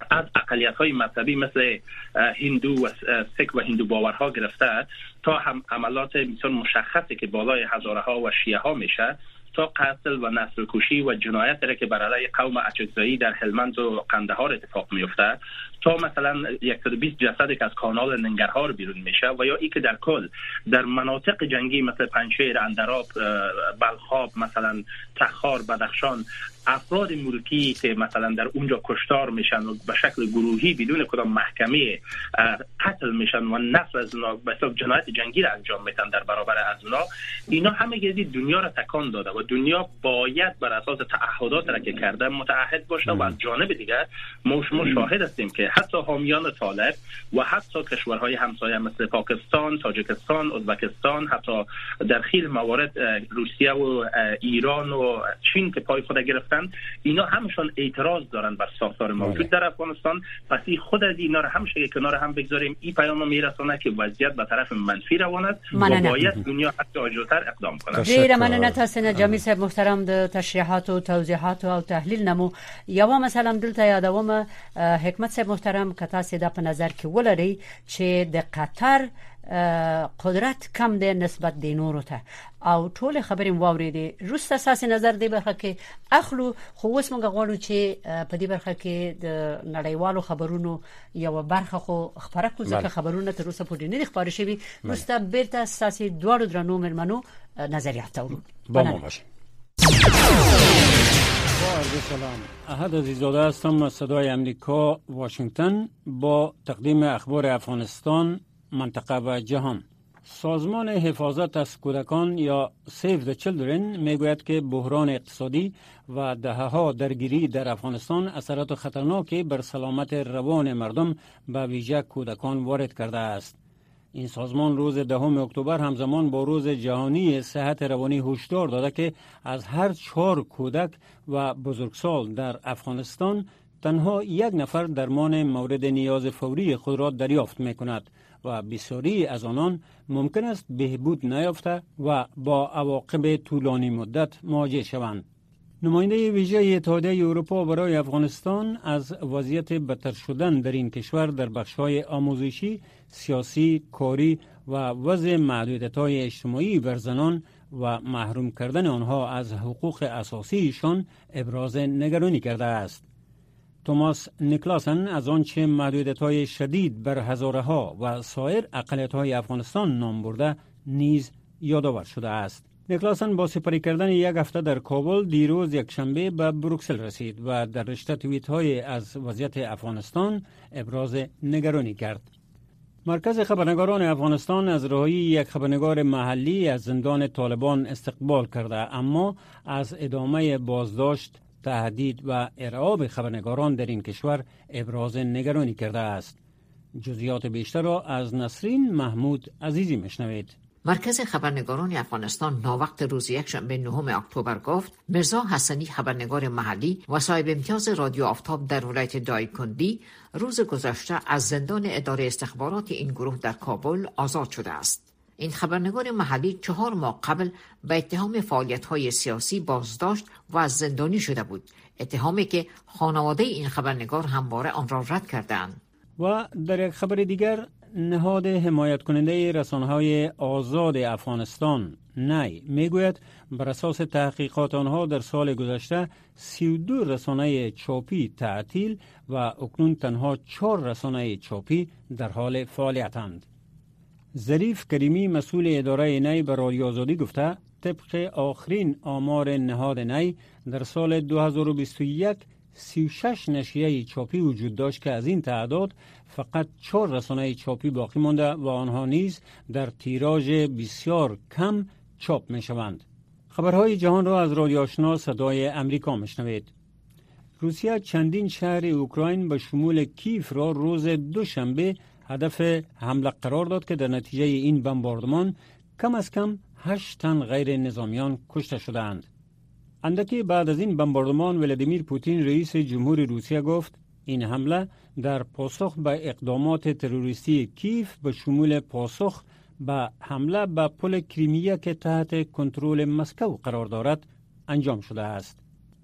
از اقلیت‌های مذهبی مثل هندو و سیک و هندو باورها گرفته تا هم عملات بسیار مشخصی که بالای هزارها و شیعه ها میشه، تا قتل و نسل کشی و جنایت را که بر علیه قوم اچکزایی در هلمند و قندهار اتفاق میفته، تا مثلا 120 جسد که از کانال ننگرهار بیرون میشه، و یا ای که در کل در مناطق جنگی مثل پنجشیر، اندراب، بلخاب، مثلا تخار، بدخشان، افراد ملکی که مثلا در اونجا کشتار میشن و به شکل گروهی بدون کدام محکمه قتل میشن و نسل از اونا به حساب جنایت جنگی را انجام میدن در برابر از اونا، اینا همه گزی دنیا را تکان داده و دنیا باید بر اساس تعهدات را که کرده متعهد باشه. و از جانب دیگر ما شاهد هستیم که حتی حامیان طالب و حتی کشورهای همسایه مثل پاکستان، تاجیکستان، ازبکستان، حتی در خیلی موارد روسیه و ایران و چین که پای خود گرفتن، اینا همشون اعتراض دارن بر ساختار موجود در افغانستان. پس خود از اینا را همشه کنار هم بگذاریم. این پیام میرسونه که وضعیت به طرف منفی روان است و باید دنیا حتی آجرتر اقدام کنه. ډیره مننه تاسو نه جمی صاحب محترم د تشریحات او توضیحات او تحلیل نمو. یو مثلا دلته یادوم حکمت صاحب محترم که تاسو د په نظر کې ولري چې د قطر قدرت کم دی نسبت د نورو ته او ټول خبرې واورېدې روسته اساس نظر دی برخه کې اخلو خو اوس موږ غواړو چې په دې برخه کې د نړیوالو خبرونو یو برخه خو خبره کو ځکه خبرونه تر اوسه پورې نه خبرې شوي. روسته بیرته اساس دوړو درنو مرمنو نظریات اورو. با ما باشید. سلام، احد عزیزاده هستم از صدای امریکا واشنگتن با تقدیم اخبار افغانستان، منطقه و جهان. سازمان حفاظت از کودکان یا Save the Children میگوید که بحران اقتصادی و دهه‌ها درگیری در افغانستان اثرات خطرناکی بر سلامت روان مردم به ویژه کودکان وارد کرده است. این سازمان روز 10 اکتبر همزمان با روز جهانی صحت روانی هشدار داده که از هر 4 کودک و بزرگسال در افغانستان تنها 1 نفر درمان مورد نیاز فوری خود را دریافت می کند و بسیاری از آنان ممکن است بهبود نیافته و با عواقب طولانی مدت مواجه شوند. نماینده ویژه اتحادیه اروپا برای افغانستان از وضعیت بدتر شدن در این کشور در بخش‌های آموزشی، سیاسی، کاری و وضع محدودیت‌های اجتماعی بر زنان و محروم کردن آنها از حقوق اساسیشان ابراز نگرانی کرده است. توماس نیکلاسن از آنچه محدودیت‌های شدید بر هزارها و سایر اقلیت‌های افغانستان نام برده نیز یادآور شده است. نیکلاسن با سپری کردن 1 هفته در کابل دیروز یکشنبه به بروکسل رسید و در رشته توییت‌های از وضعیت افغانستان ابراز نگرانی کرد. مرکز خبرنگاران افغانستان از رهایی 1 خبرنگار محلی از زندان طالبان استقبال کرده، اما از ادامه بازداشت، تهدید و ارعاب خبرنگاران در این کشور ابراز نگرانی کرده است. جزئیات بیشتر را از نسرین محمود عزیزی میشنوید. مرکز خبرنگاران افغانستان ناوقت روز یکشنبه 9 اکتبر گفت مرزا حسنی خبرنگار محلی و صاحب امتیاز رادیو آفتاب در ولایت دایکندی روز گذشته از زندان اداره استخبارات این گروه در کابل آزاد شده است. این خبرنگار محلی 4 ماه قبل به اتهام فعالیت‌های سیاسی بازداشت و از زندانی شده بود، اتهامی که خانواده این خبرنگار همواره آن را رد کردند. و در یک خبر دیگر، نهاد حمایت کننده رسانه‌های آزاد افغانستان نی میگوید بر اساس تحقیقات آنها در سال گذشته 32 رسانه چاپی تعطیل و اکنون تنها 4 رسانه چاپی در حال فعالیتند. ظریف کریمی مسئول اداره نی به رادیو آزادی گفته طبق آخرین آمار نهاد نی در سال 2021 36 نشریه چاپی وجود داشت که از این تعداد فقط 4 رسانه چاپی باقی مانده و آنها نیز در تیراژ بسیار کم چاپ می شوند. خبرهای جهان را از رادیو آشنا صدای امریکا میشنوید. روسیه چندین شهر اوکراین به شمول کیف را روز دوشنبه هدف حمله قرار داد که در نتیجه این بمباردمان کم از کم 8 تن غیر نظامیان کشته شدند. اندکی بعد از این بمباردمان ولادیمیر پوتین رئیس جمهور روسیه گفت این حمله در پاسخ به اقدامات تروریستی کیف به شمول پاسخ به حمله به پل کریمیا که تحت کنترل مسکو قرار دارد انجام شده است.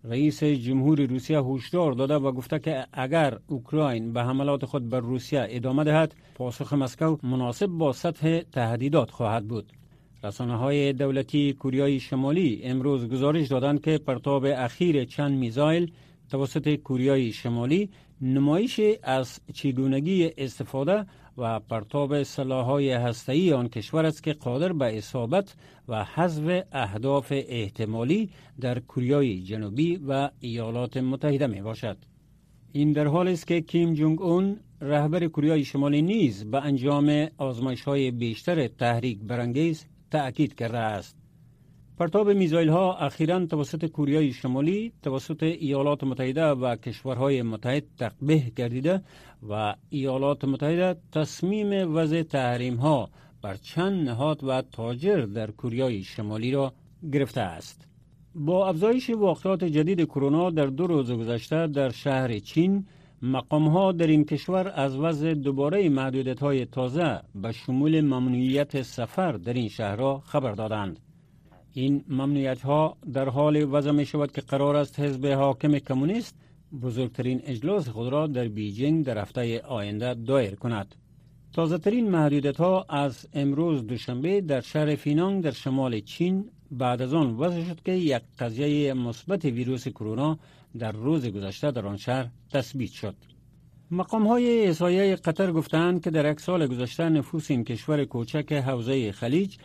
رئیس جمهور روسیه هشدار داده و گفته که اگر اوکراین به حملات خود بر روسیه ادامه دهد، پاسخ مسکو مناسب با سطح تهدیدات خواهد بود. رسانه‌های دولتی کره شمالی امروز گزارش دادند که پرتاب اخیر چند میزایل توسط کره شمالی نمایش از چگونگی استفاده و پرتاب سلاح‌های هسته‌ای آن کشور است که قادر به اصابت و حذف اهداف احتمالی در کره جنوبی و ایالات متحده می باشد. این در حالی است که کیم جونگ اون رهبر کره شمالی نیز به انجام آزمایش‌های بیشتر تحریک برانگیز تأکید کرده است. پرتاب میزایل ها اخیراً توسط کره شمالی توسط ایالات متحده و کشورهای متحد تقبیح گردیده و ایالات متحده تصمیم وضع تحریم ها بر چند نهاد و تاجر در کره شمالی را گرفته است. با افزایش واقعات جدید کرونا در 2 روز گذشته در شهر چین، مقام ها در این کشور از وضع دوباره محدودیت های تازه به شمول ممنوعیت سفر در این شهرها خبر دادند. این ممنوعیت ها در حال وضع می شود که قرار است حزب حاکم کمونیست بزرگترین اجلاس خود را در بیجینگ در هفته آینده دایر کند. تازه ترین محدودیت ها از امروز دوشنبه در شهر فینانگ در شمال چین بعد از آن وضع شد که یک قضیه مثبت ویروس کرونا در روز گذشته در آن شهر تثبیت شد. مقام های احصایه قطر گفتند که در یک سال گذشته نفوس این کشور کوچک حوزه خلیج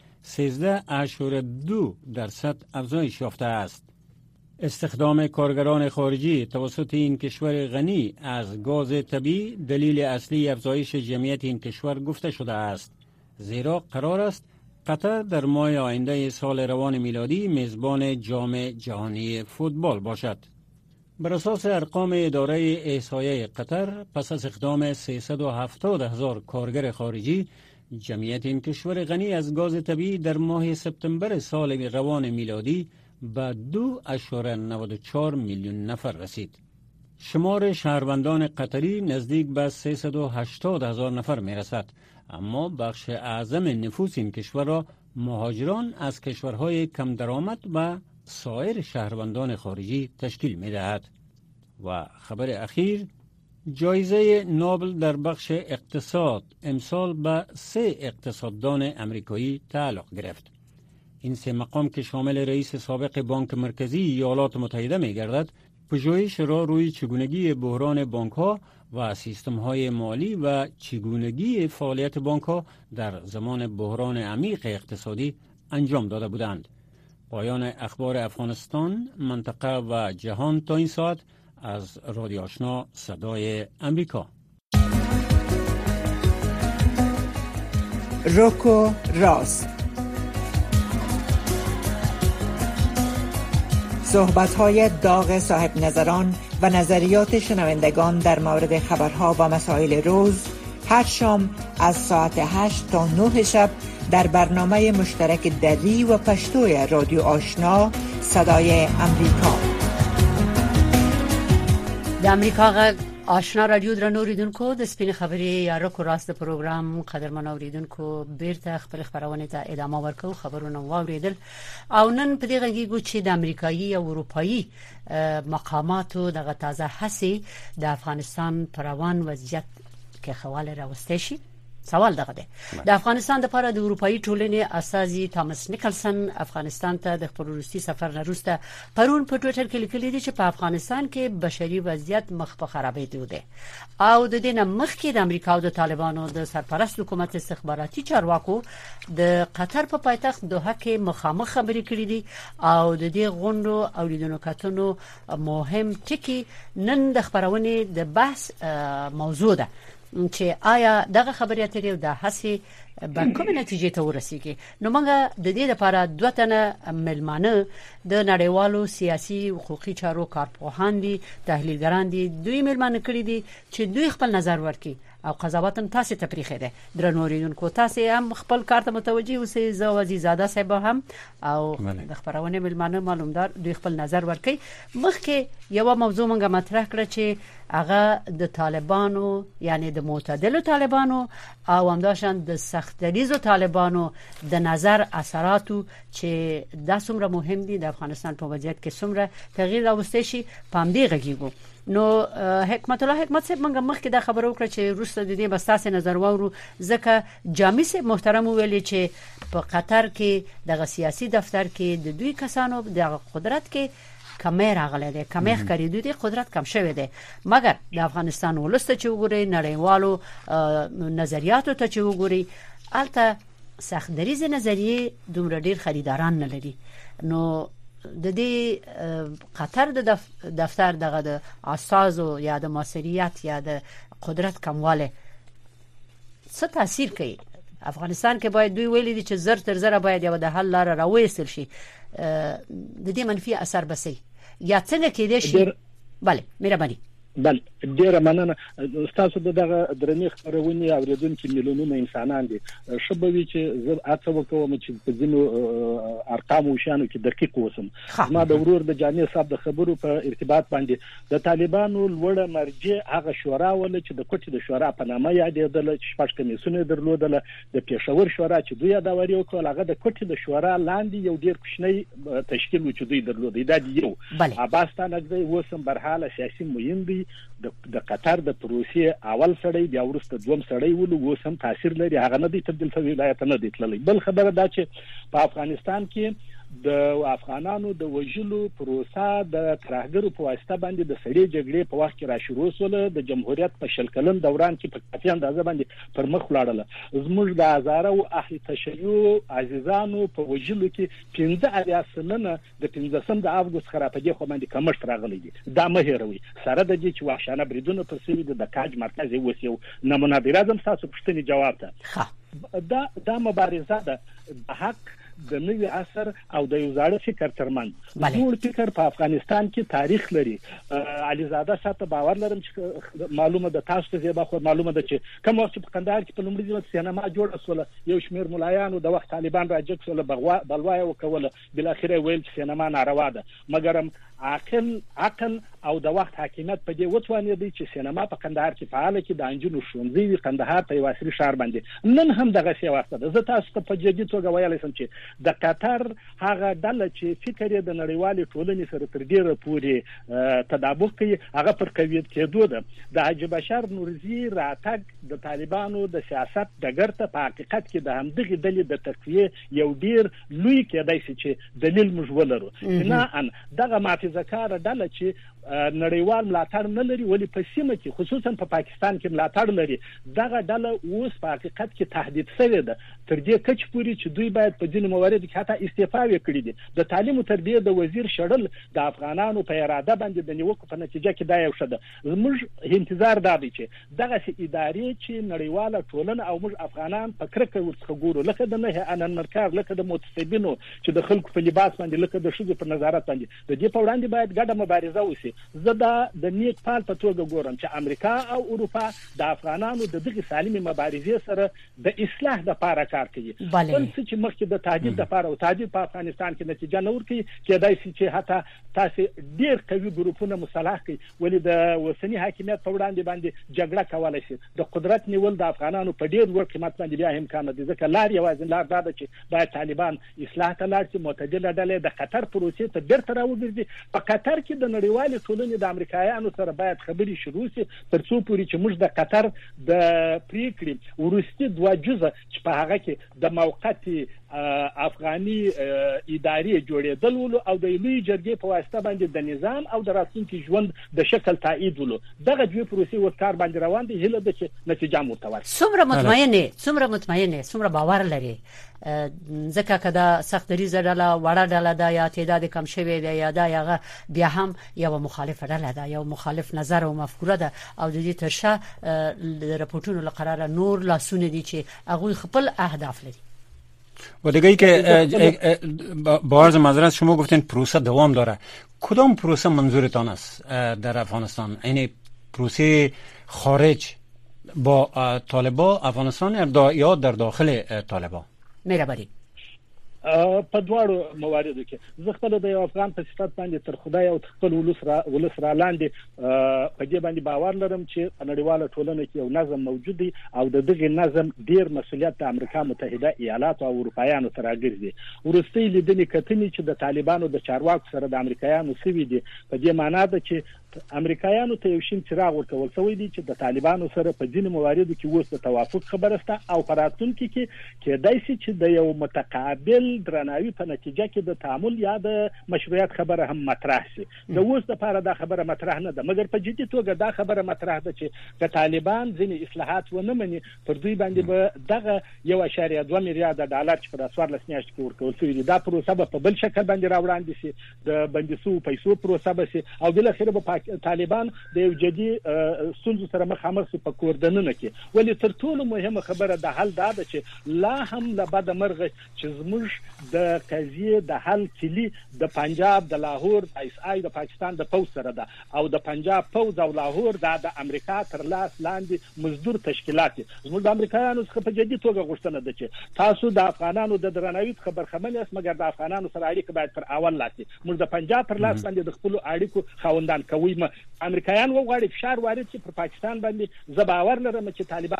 13.2% افزایش یافته است. استخدام کارگران خارجی توسط این کشور غنی از گاز طبیعی دلیل اصلی افزایش جمعیت این کشور گفته شده است، زیرا قرار است قطر در ماه آینده سال روان میلادی میزبان جام جهانی فوتبال باشد. بر اساس ارقام اداره احصایه قطر، پس از اقدام 370,000 کارگر خارجی، جمعیت این کشور غنی از گاز طبیعی در ماه سپتامبر سال روان میلادی به 2.94 میلیون نفر رسید. شمار شهروندان قطری نزدیک به 380,000 نفر می رسد، اما بخش اعظم نفوس این کشور را مهاجران از کشورهای کم درآمد و سایر شهروندان خارجی تشکیل می دهد. و خبر اخیر، جایزه نوبل در بخش اقتصاد امسال به 3 اقتصاددان امریکایی تعلق گرفت. این 3 مقام که شامل رئیس سابق بانک مرکزی ایالات متحده می گردد، پژوهش را روی چگونگی بحران بانک ها و سیستم های مالی و چگونگی فعالیت بانک ها در زمان بحران عمیق اقتصادی انجام داده بودند. پایان اخبار افغانستان، منطقه و جهان تا این ساعت از رادیو آشنا صدای امریکا. روکو راست. صحبت‌های داغ صاحب نظران و نظریات شنوندگان در مورد خبرها و مسائل روز، هر شام از ساعت 8 تا 9 شب در برنامه مشترک دری و پشتوی رادیو آشنا صدای امریکا. د امریکا غږ آشنا رادیو درنو اوریدونکو، د سپین خبري یا روکو راست پروګرام قدرمن اوریدونکو بیرته خپل خبرونه ته ادامه ورکو. خبرونه واوریدل او نن په دې غږیږو چې د امریکایي او اروپאי مقاماتو دغه تازه هڅې د افغانستان پر روان وضعیت کې خواله راوستي شي. سوال دغه دی، د افغانستان لپاره د اروپאי ټولنې اساسي تامس نیکلسن افغانستان ته د خپل روسي سفر نه وروسته پرون په ټوئیټر کې لیکلي دي چې په افغانستان کې بشري وضعیت مخ په خرابېدو دی او د دې نه مخکې د امریکا او د طالبانو د سرپرست حکومت استخباراتي چارواکو د قطر په پایتخت دوحه کې مخامخ خبرې کړې دي او د دې غونډو او لیدنو کتنو مهم ټکی نن د خبرونه د بحث موضوع ده چې آیا دغه خبرې اترې د هڅې به کومه نتیجې ته ورسیږي. نو موږ د دې لپاره دوه تنه ملمانه د نړیوالو سیاسي حقوقي چارو کارپوهان دي، تحلیلګران دي، دوی ملمانه کړي دي چې دوی خپل نظر ورکړي او قضاوت هم تاسو ته پریخه ده درنوریدونکو تاسو هم خپل کار ته متوجي اوسئ. زه عزیزاده صاحب هم او د خبرونه ملمنه معلومدار دوی خپل نظر ورکړي. مخکې یو موضوع مونږه مطرح کړ چې هغه د طالبانو یعنی د معتدل طالبانو او همداشان د سختدریزو طالبانو د نظر اثراتو چې د څومره مهم دي د افغانستان په وضعیت کې څومره تغییر راوستي شي پام دی غږیږو. نو حکمت الله حکمت صاحب موږ مخکې دا خبرو کړ چې روسته د دې بستاسه نظر وورو ځکه جامع صاحب محترم ویلي چې په قطر کې د سیاسي دفتر کې د دوی کسانو د قدرت کې کمه راغله ده کمه خریدو دي قدرت کم شوه ده مګر د افغانستان ولسته چې وګوري نړیوالو نظریاتو ته چې وګوري البته سختدریز نظریه دومره ډیر خریداران نه لري. نو د دې قطر د دفتر دغه د اساسو یا د موثریت یا د قدرت کمواله څه تاثیر کوي افغانستان کې؟ باید دوی ویلي دي چې زر تر زر باید یو د حل لار راوېستل شي. د دې منفي اثر بسې یا څنګه کېدې شي؟ bale مهرباني. بل ډیره مننه تاسو دغه درنې خبرونه اوریدونکو میلیونونه انسانان دي. شبوي چې زه اته وکوم چې په ځینو ارقام او شانو کې دقیق اوسم. ما د ورور د جاني صاحب د خبرو په ارتباط باندې د طالبانو لوړه مرجع هغه شورا ول چې د کوټې د شورا په نامه یادېدل چې شپږ کمیسیون درلودل. د پېښور شورا چې دوی اداري وکړه هغه د کوټې د شورا لاندې یو ډیر کوچنی تشکیل و چې دوی درلودي. دا یو عباستان اګدي وسم برحاله سیاسي مهم دی. د قطر د پروسې اول سړی بیا ورسته دوم سړی ول وسم تاثیر لري. هغه نه دی تبدیل شوی ولایت نه دی تللی. بل خبره دا چې په افغانستان کې د افغانانو د وجلو پروسه د ترهګرو په واسطه باندې د سړي جګړې په وخت کې را شروع شول. د جمهوریت په شل کلن دوران کې په کافي اندازه باندې پر مخ ولاړل. زموږ د هزاره او اهل تشیع عزیزانو په وجلو کې 15 سننه د 15 د اگست خرابېږي خو باندې کمشت راغلي دي. دا مه هېروي. سره د دې چې وحشانه بریدونه پر سوي د کاج مرکز وسیو نمونه دی. راځم تاسو پوښتنې جواب ته. دا مبارزه ده د حق د نوي عصر او د یو ځاړه فکر ترمن. ټول فکر په افغانستان کې تاریخ لري. عليزاده ساته باور لرم چې معلومه ده تاسو ته زیبا خو معلومه ده چې کوم وخت په قندهار کې په لومړي ځل سینما جوړ شول یو شمیر ملایانو د وخت طالبان راجک شول بلوای وکول بل اخره ویل چې سینما ناروا ده. مګرم عقل او د وخت حکومت په دې وتوانې دي چې سینما په قندهار کې فعال کې د انجونو شونځي قندهار په واسري شهر باندې نن هم دغه څه وخت ده. زه تاسو ته په جدي توګه ویلای شم چې د قطر هغه ډله چې فکر یې د نړیوالې ټولنې سره تر ډیره پورې تطابق کوي هغه پر قویت کېدو ده. د حاجی بشر نورزي راتګ د طالبانو د سیاست ډګر ته په حقیقت کې د همدغه ډلې د تقویه یو ډیر لوی کېدای شي چې دلیل موږ ولرو. نه ان دغه محافظه‌کار ډله چې نړیوال ملاتړ نه لري ولی په سیمه کې خصوصا په پاکستان کې ملاتړ لري. دغه ډله اوس په حقیقت کې تهدید شوی ده تر دې کچ پوري چې دوی باید په ځینو موارد کې حتی استعفا وکړي دي. د تعلیم او تربیه د وزیر شړل د افغانانو په اراده باندې د نیوکو په نتیجه کې دا یو شده. موږ انتظار دی چې دغه ادارې چې نړیواله ټولنه او موږ افغانان په کرکه ورڅخه ګورو لکه د نه اننمرکار لکه د متسبینو چې د خلکو په لباس باندې لکه د شګو په نظارت باندې د دې په وړاندې باید ګډه مبارزه وشي. زه د نیک پال په توګه ګورم چې امریکا او اروپا د افغانانو د دغه سالمه مبارزې سره د اصلاح لپاره کار کوي. بل څه چې مخکې د تهدید لپاره او تهدید په افغانستان کې نتیجه نه ورکړي کېدای شي چې حتی تاسو ډیر قوي ګروپونه مصالح کوي ولی د وسنی حاکمیت په وړاندې باندې جګړه کولای شي. د قدرت نیول د افغانانو په ډیر ور قیمت باندې بیا امکان نه دي. ځکه لار یوازې لار دا ده چې باید طالبان اصلاح ته لاړ شي معتدله ډلې د قطر پروسې ته بیرته راوګرځي. په قطر کې د نړیوالې ټولنې د امریکایانو سره باید خبري شروع شي تر څو پورې چې موږ د قطر د پریکړې ورستي دوه جزء چې په هغه کې د موقتی افغاني ادارې جوړېدل او د لوی جرګې په واسطه باندې د نظام او د راتلونکي ژوند د شکل تایید ولو. دغه دوه پروسې وکړ باندې روان دي. هله د چې نتیجه مرتبط. څومره مطمئنه څومره باور لري ځکه کدا سختدریزه ډله وړه ډله ده یا تعداد کم شوی دی یا دا یغه بیا هم یو مخالف ډله ده یو مخالف نظر او مفکوره ده او د دې ترشا راپورټونو لقراره نور لاسونه دي چې هغه خپل اهداف لري. و دیگه ای که با عرض معذرت شما گفتین پروسه دوام داره. کدام پروسه منظورتان است در افغانستان؟ یعنی پروسه خارج با طالبان افغانستان یا در داخل طالبان؟ مهرباني په دواړو مواردو کې زه خپل د افغان په صفت باندې تر خدای او خپل ولس را لاندې په دې باندې باور لرم چې په نړیواله ټولنه کې یو نظم موجود دی او د دغه نظم ډیر مسؤلیت د امریکا متحده ایالات او اروپایانو ته راګرځي. ورستۍ لیدنې کتنې چې د طالبانو د چارواکو سره د امریکایانو سوي دي په دې معنی ده چې امریکایانو ته یو شین څراغ ورکول شوی دی چې د طالبانو سره په ځینې مواردو کې اوس د توافق خبره سته او په راتلونکي کې کېدای شي چې د یو متقابل درناوي په نتیجه کې د تعامل یا د مشروعیت خبره هم مطرح شي. د اوس لپاره دا خبره مطرح نه ده، مګر په جدي توګه دا خبره مطرح ده چې د طالبان ځینې اصلاحات ونه مني پر دوی باندې به دغه 1.2 میلیارډ ډالر چې په 14 میاشتو کې ورکول شوی دی دا پروسه به په بل شکل باندې راوړاندې شي، د بندیسو پیسو پروسه به شي او بل اخر به طالبان د یو جدي ستونزو سره مخامخ شي په کوردنونه کې. ولی تر ټولو مهمه خبره د حل دا ده چې لا هم له بده مرغه چې زموږ د قضیه د حل کلی د پنجاب د لاهور ایس آی د پاکستان د پوز سره ده او د پنجاب پوز او لاهور د امریکا تر لاس لاندې مزدور تشکیلات زموږ د امریکایانو څخه په جدي توګه غوښتنه ده چې تاسو د افغانانو د درناوي خبرخمن یاست، مګر د افغانانو سره اړیکه باید پر اول لاسي موږ د پنجاب پر لاس باندې د خپل اړیکو خاوندان کوي. امریکایان وغواړي فشار وارد شي پر پاکستان باندې. زه باور لرم چې طالبان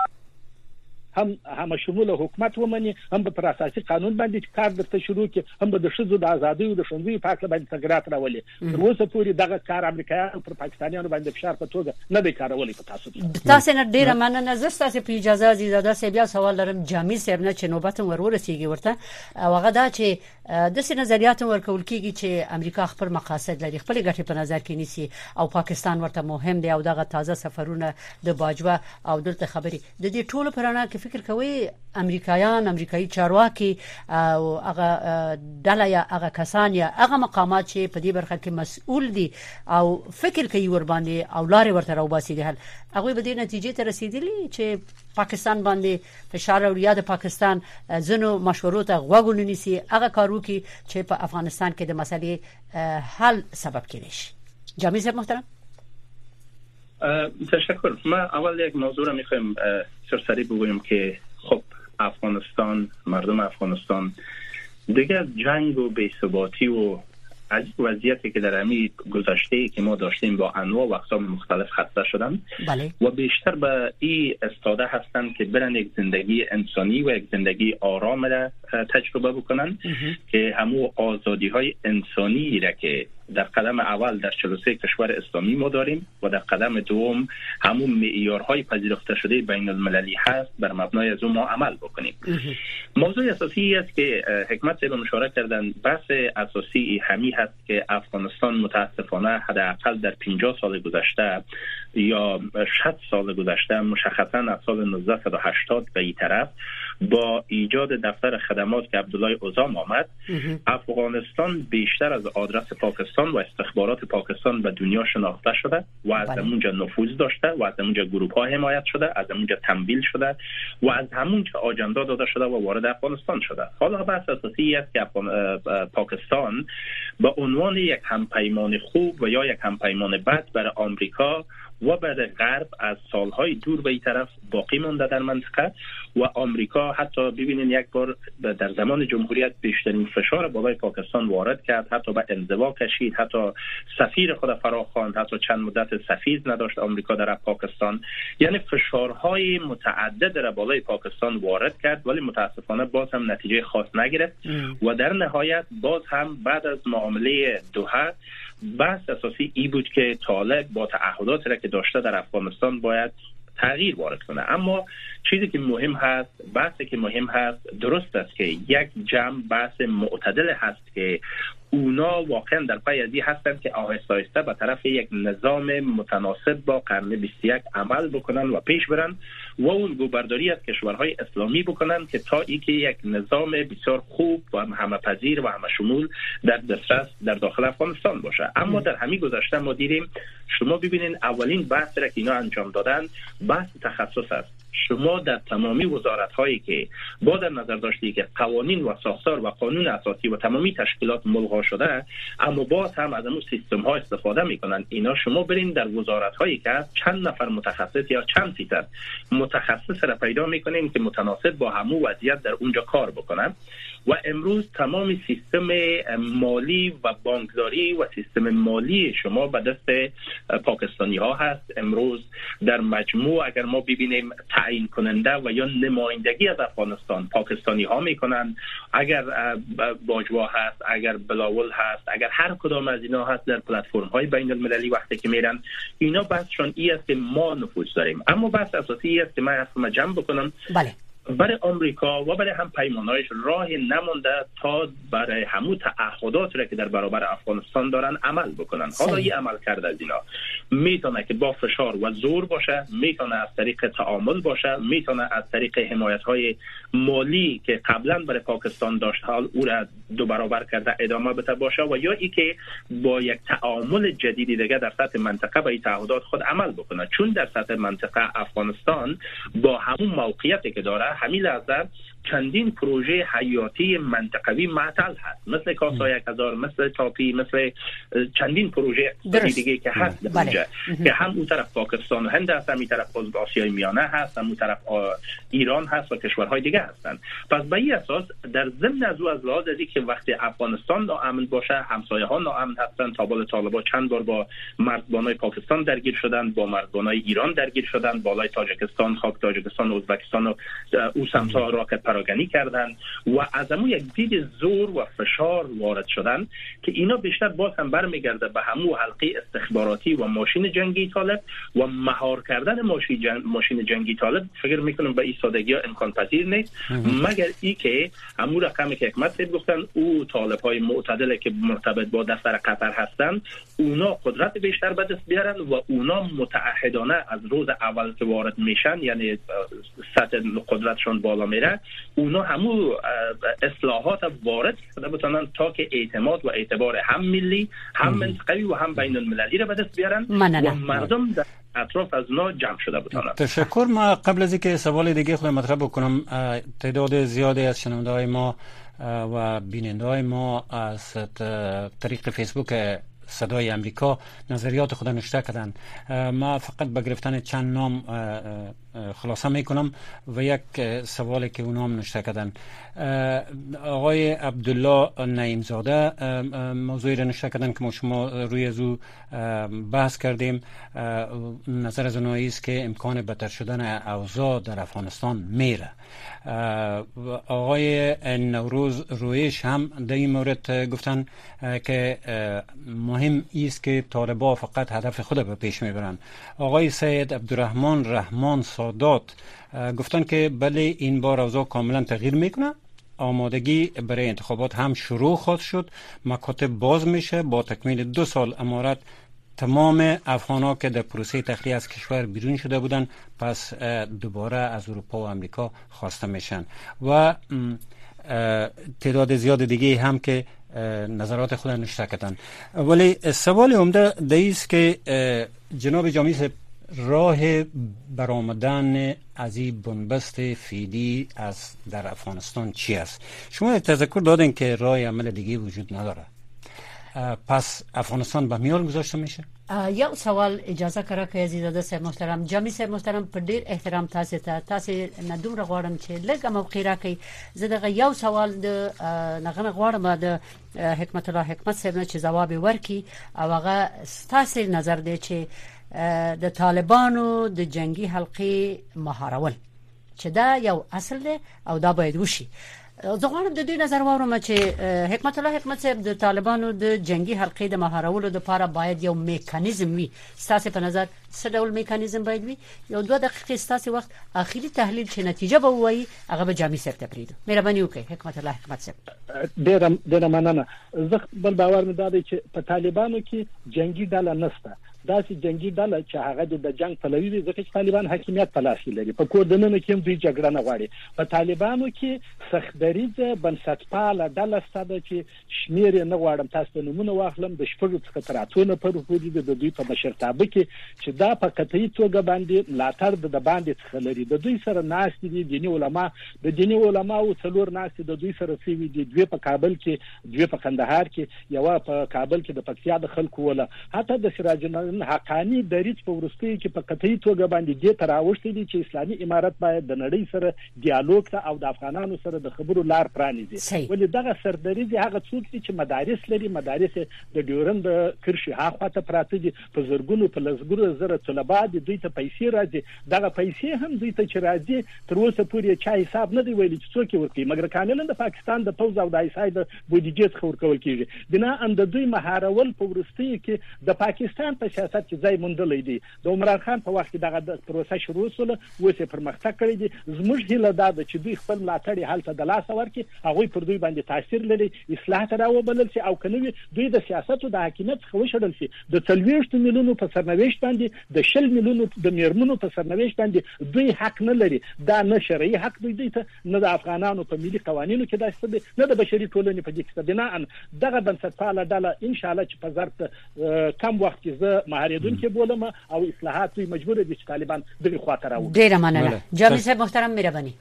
هم شموله حکومت ومني، هم پر اساسي قانون باندې کار درته شروع کړي، هم د شذو د ازادۍ او د شنځي په اړه باندې تغیرات راولي. تر اوسه پورې دغه کار امریکایان پر پاکستانیانو باندې فشار په توګه نه دی کارولي. په تاسو نه ډیره مننه. زه تاسو په اجازه عزیزاده سه بیا سوال لرم جامع صاحب نه چې نوبت ورورسیږي ورته او هغه دا چې د سې نظریات ورکول کیږي چې امریکا خپل مقاصد لري، خپل ګټې په نظر کې نیسي او پاکستان ورته مهم دی او دغه تازه سفرونه د باجوه او دلته خبري د دې ټولو پرانه کې فکر کوي امریکایي چارواکي او هغه ډله یا هغه کسان یا هغه مقامات چې په دې برخه کې مسؤل دي او فکر کوي ور باندې او لارې ورته راوباسي دي، هغه به دې نتیجې ته رسیدلی چې پاکستان باندې فشار او ریاض پاکستان زنو مشورو ته غوږ ونیسي، هغه کارو کې چې په افغانستان کې د مسلې حل سبب کېږي. جامع صاحب محترم تشکر. ما اول یک موضوع را میخوایم سرسری بگویم که خب افغانستان، مردم افغانستان دیگه جنگ و بی‌ثباتی و از وضعیتی که در همین گذشته که ما داشتیم با انواع و اقسام مختلف خسته شدن و بیشتر به این استاده هستند که برن یک زندگی انسانی و یک زندگی آرام را تجربه بکنن که همون آزادی های انسانی را که در قدم اول در 43 کشور اسلامی ما داریم و در قدم دوم همون معیارهای پذیرفته شده بین المللی هست بر مبنای از اون ما عمل بکنیم. موضوع اساسی است که حکمت صاحب مشاره کردن، بحث اساسی همی هست که افغانستان متاسفانه حداقل در 50 سال گذشته یا 60 سال گذشته مشخصا از سال 1980 به این طرف با ایجاد دفتر خدمات که عبدالله عظام آمد افغانستان بیشتر از آدرس پاکستان و استخبارات پاکستان به دنیا شناخته شده و از همونجا نفوذ داشته و از همونجا گروه ها حمایت شده، از همونجا تمویل شده و از همونجا آجندا داده شده و وارد افغانستان شده. حالا بحث اساسی است که پاکستان به عنوان یک همپیمان خوب و یا یک همپیمان بد برای آمریکا و برای غرب از سالهای دور به این طرف باقی مانده در منطقه و آمریکا حتی ببینین یک بار در زمان جمهوریت بیشترین فشار بالای پاکستان وارد کرد، حتی به انزوا کشید، حتی سفیر خود فراخواند، حتی چند مدت سفیر نداشت آمریکا در پاکستان. یعنی فشارهای متعدد را بالای پاکستان وارد کرد ولی متاسفانه باز هم نتیجه خاص نگرفت و در نهایت باز هم بعد از معامله دوحه بحث اساسی ای بود که طالب با تعهداتی را که داشته در افغانستان باید تغییر وارد کنه. اما چیزی که مهم هست، بحثی که مهم هست درست است که یک جمع بحث معتدل هست که اونا واقعا در پی ازی هستند که آهسته آهسته به طرف یک نظام متناسب با قرن 21 عمل بکنن و پیش برن و اون گوبرداری از کشورهای اسلامی بکنن که تا اینکه یک نظام بسیار خوب و همه‌پذیر و همه‌شمول در دسترس در داخل افغانستان باشه. اما در همین گذشته ما دیدیم، شما ببینین اولین بحثی را که اینا انجام دادن بحث تخصص است. شما در تمامی وزارت هایی که با در نظر داشتی که قوانین و ساختار و قانون اساسی و تمامی تشکیلات ملغا شده، اما باز هم از اون سیستم ها استفاده میکنن. اینا شما برین در وزارت هایی که چند نفر متخصص یا چند فیصد متخصص را پیدا میکنین که متناسب با همون وضعیت در اونجا کار بکنن. و امروز تمام سیستم مالی و بانکداری و سیستم مالی شما به دست پاکستانی ها هست. امروز در مجموع اگر ما ببینیم تعیین کننده و یا نمایندگی از افغانستان پاکستانی ها میکنن. اگر باجوا هست، اگر بلاول هست، اگر هر کدام از اینا هست در پلتفرم های بین المللی وقتی که میرن، اینا بحثشون این است که ما نفوذ داریم. اما بحث اساسی این است که من اصلا جمع بکنم. بله. برای آمریکا و برای هم پیمانهایش راه نمونده تا برای همون تعهدات را که در برابر افغانستان دارن عمل بکنن. حالا این عمل کرده از اینا میتونه که با فشار و زور باشه، میتونه از طریق تعامل باشه، میتونه از طریق حمایت‌های مالی که قبلا برای پاکستان داشت حال او را 2 برابر کرده ادامه بده باشه، و یا ای که با یک تعامل جدیدی دیگه در سطح منطقه به این تعهدات خود عمل بکنه. چون در سطح منطقه افغانستان با همون موقعیتی که داره همین لحظه چندین پروژه حیاتی منطقوی معطل هست، مثل کاسا 1000، مثل تاپی، مثل چندین پروژه دیگه که هست اونجا که هم اون طرف پاکستان و هند هست، هم این طرف آسیای میانه هست، هم اون طرف ایران هست و کشورهای دیگه هستن. پس به این اساس در ضمن از لحاظ ازی که وقتی افغانستان ناامن باشه، همسایه ها ناامن هستن. تابال طالبان چند بار با مرزبانای پاکستان درگیر شدن، با مرزبانای ایران درگیر شدن، بالای تاجیکستان، خاک تاجیکستان و ازبکستان و او سمت‌ها راکت پراکنی کردن و از همون یک دید زور و فشار وارد شدن که اینا بیشتر باز هم برمیگرده به همون حلقه استخباراتی و ماشین جنگی طالب و مهار کردن ماشین جنگی طالب. فکر میکنم به این سادگی ها امکان پذیر نیست، مگر ای که همون رقمی که حکمت صاحب گفتن، او طالب های معتدل که مرتبط با دفتر قطر هستن، اونا قدرت بیشتر به دست بیارن و اونا متعهدانه از روز اول که وارد میشن، یعنی سطح قدرتشون بالا میره، اونا همون اصلاحات وارد کرده بتونن تا که اعتماد و اعتبار هم ملی، هم منطقوی و هم بین المللی را به دست بیارن و مردم در اطراف از اونا جمع شده بتونن. تشکر. ما قبل از اینکه سوال دیگه خود مطرح بکنم، تعداد زیادی از شنونده های ما و بیننده های ما از طریق فیسبوک صدای امریکا نظریات خود نوشته کردن. ما فقط به گرفتن چند نام خلاصه میکنم و یک سوالی که اونا هم نوشته کردن. آقای عبدالله نعیم زاده موضوعی را نوشته کردن که ما شما روی ازو بحث کردیم. نظر از اونایی است که امکان بدتر شدن اوضاع در افغانستان میره. آقای نوروز رویش هم در این مورد گفتن که مهم است که طالبان فقط هدف خود به پیش میبرن. آقای سید عبدالرحمن رحمان سادات گفتن که بله این بار اوضاع کاملا تغییر میکنه، آمادگی برای انتخابات هم شروع خواهد شد، مکاتب باز میشه، با تکمیل 2 سال امارت تمام افغان‌ها که در پروسه تخلیه از کشور بیرون شده بودن پس دوباره از اروپا و امریکا خواسته میشن و تعداد زیاد دیگه هم که نظرات خود نوشته کردن. ولی سوال عمده است که جناب جامی صاحب، راه برآمدن از این بنبست فعلی از در افغانستان چی است؟ شما تذکر دادین که راه عمل دیگه وجود نداره. پس افغانستان به میال گذاشته میشه؟ یو سوال اجازه کرا که عزیزاده صاحب محترم، جامی صاحب محترم، پر ډیر احترام تاسو نه دومره غواړم چې لږه موقع راکړئ. زه دغه یو سوال د نغنه غواړم د حکمت الله حکمت صاحب نه چې جواب ورکړي او هغه تاسو نظر دی چې د طالبانو د جنگي حلقې مهارول چې دا یو اصل دی او دا باید وشي. زه غواړم د دې نظر واورم چې حکمت الله حکمت صاحب د طالبانو د جنگي حلقې د مهارولو لپاره باید یو میکانیزم وي. ستاسو په نظر څه ډول میکانیزم باید وي؟ یو 2 دقیقې ستاسو وخت، اخیری تحلیل چې نتیجه به وایي هغه به جامی صاحب ته پریدو. مهرباني وکړئ حکمت الله حکمت صاحب. ډېر مننه. زه بل باور مې دادی چې په طالبانو کې جنگي ډله نشته. داسې جنگي ډله چې هغه د جنگ پلوي دي، ځکه چې طالبان حاکمیت په لاس کې لري. په کوردنونو کې هم دوی جګړه نه غواړي. په طالبانو کې سختدریزه بنسټپاله ډله ستاسو چې شمیر نه غواړم تاسو ته نمونه واخلم، د شپږ څخه تر اتو پر پورې د دوی په مشرتابه کې چې دا په قطعي توګه باندې ملاتړ د باندې څخه لري. د دوی سره ناس دي دیني علما، د دیني علماو څلور ناس د دوی سره سوي دي، دوی په کابل کې، دوی په کندهار کې، یو په کابل کې د پکتیا د خلکو ولا حتی د سراج الدین حقانی د ریټ په ورستۍ کې په قطعي توګه باندې دې تراوشتي دي چې اسلامي امارت باید د نړۍ سره ډیالوګ ته او د افغانانو سره د خبرو لار پرانیزي. ولې دغه سردریزي هغه څوک دي چې مدارس لري، مدارس د ډیورند کرښې هاخوا ته پراته دي، په زرګونو په لسګونو زره طلبه دي، دوی ته پیسې راځي. دغه پیسې هم دوی ته چې راځي تر اوسه پورې چا حساب نه دی ویلي چې څوک ورکوي، مګر کاملا د پاکستان د پوز او د ایسای د بودیجې څخه ورکول کیږي. بنا ان د دوی مهارول په ورستۍ کې د پاکستان په سیاست کې ځای موندلې دي. د عمران خان په وخت کې دغه پروسه شروع شوه، اوس پرمختګ کړی دي. زموږ هیله دا ده چې دوی خپل ملاتړ حالت د لاس ورکړي، هغه پر دوی باندې تاثیر لري، اصلاح ته راوبلل شي او کنه دوی د سیاست او د حکومت څخه وشړل شي. د 40 میلیونو په سرنوشت باندې د 10 میلیونو د میرمنو په سرنوشت باندې دوی حق نه لري. دا نه شرعي حق دوی ته، نه د افغانانو په ملي قوانینو کې داسې دي، نه د بشري ټولنې په دې کې. بنا ان دغه بنسټپاله ډله ان شاء الله چې په ظرف کم وخت کې زه مهاریدونکو بولم او اصلاحات دوی مجبور دي چې طالبان دغه خاطر راوړي. ډیره مننه جامی صاحب محترم، مهرباني.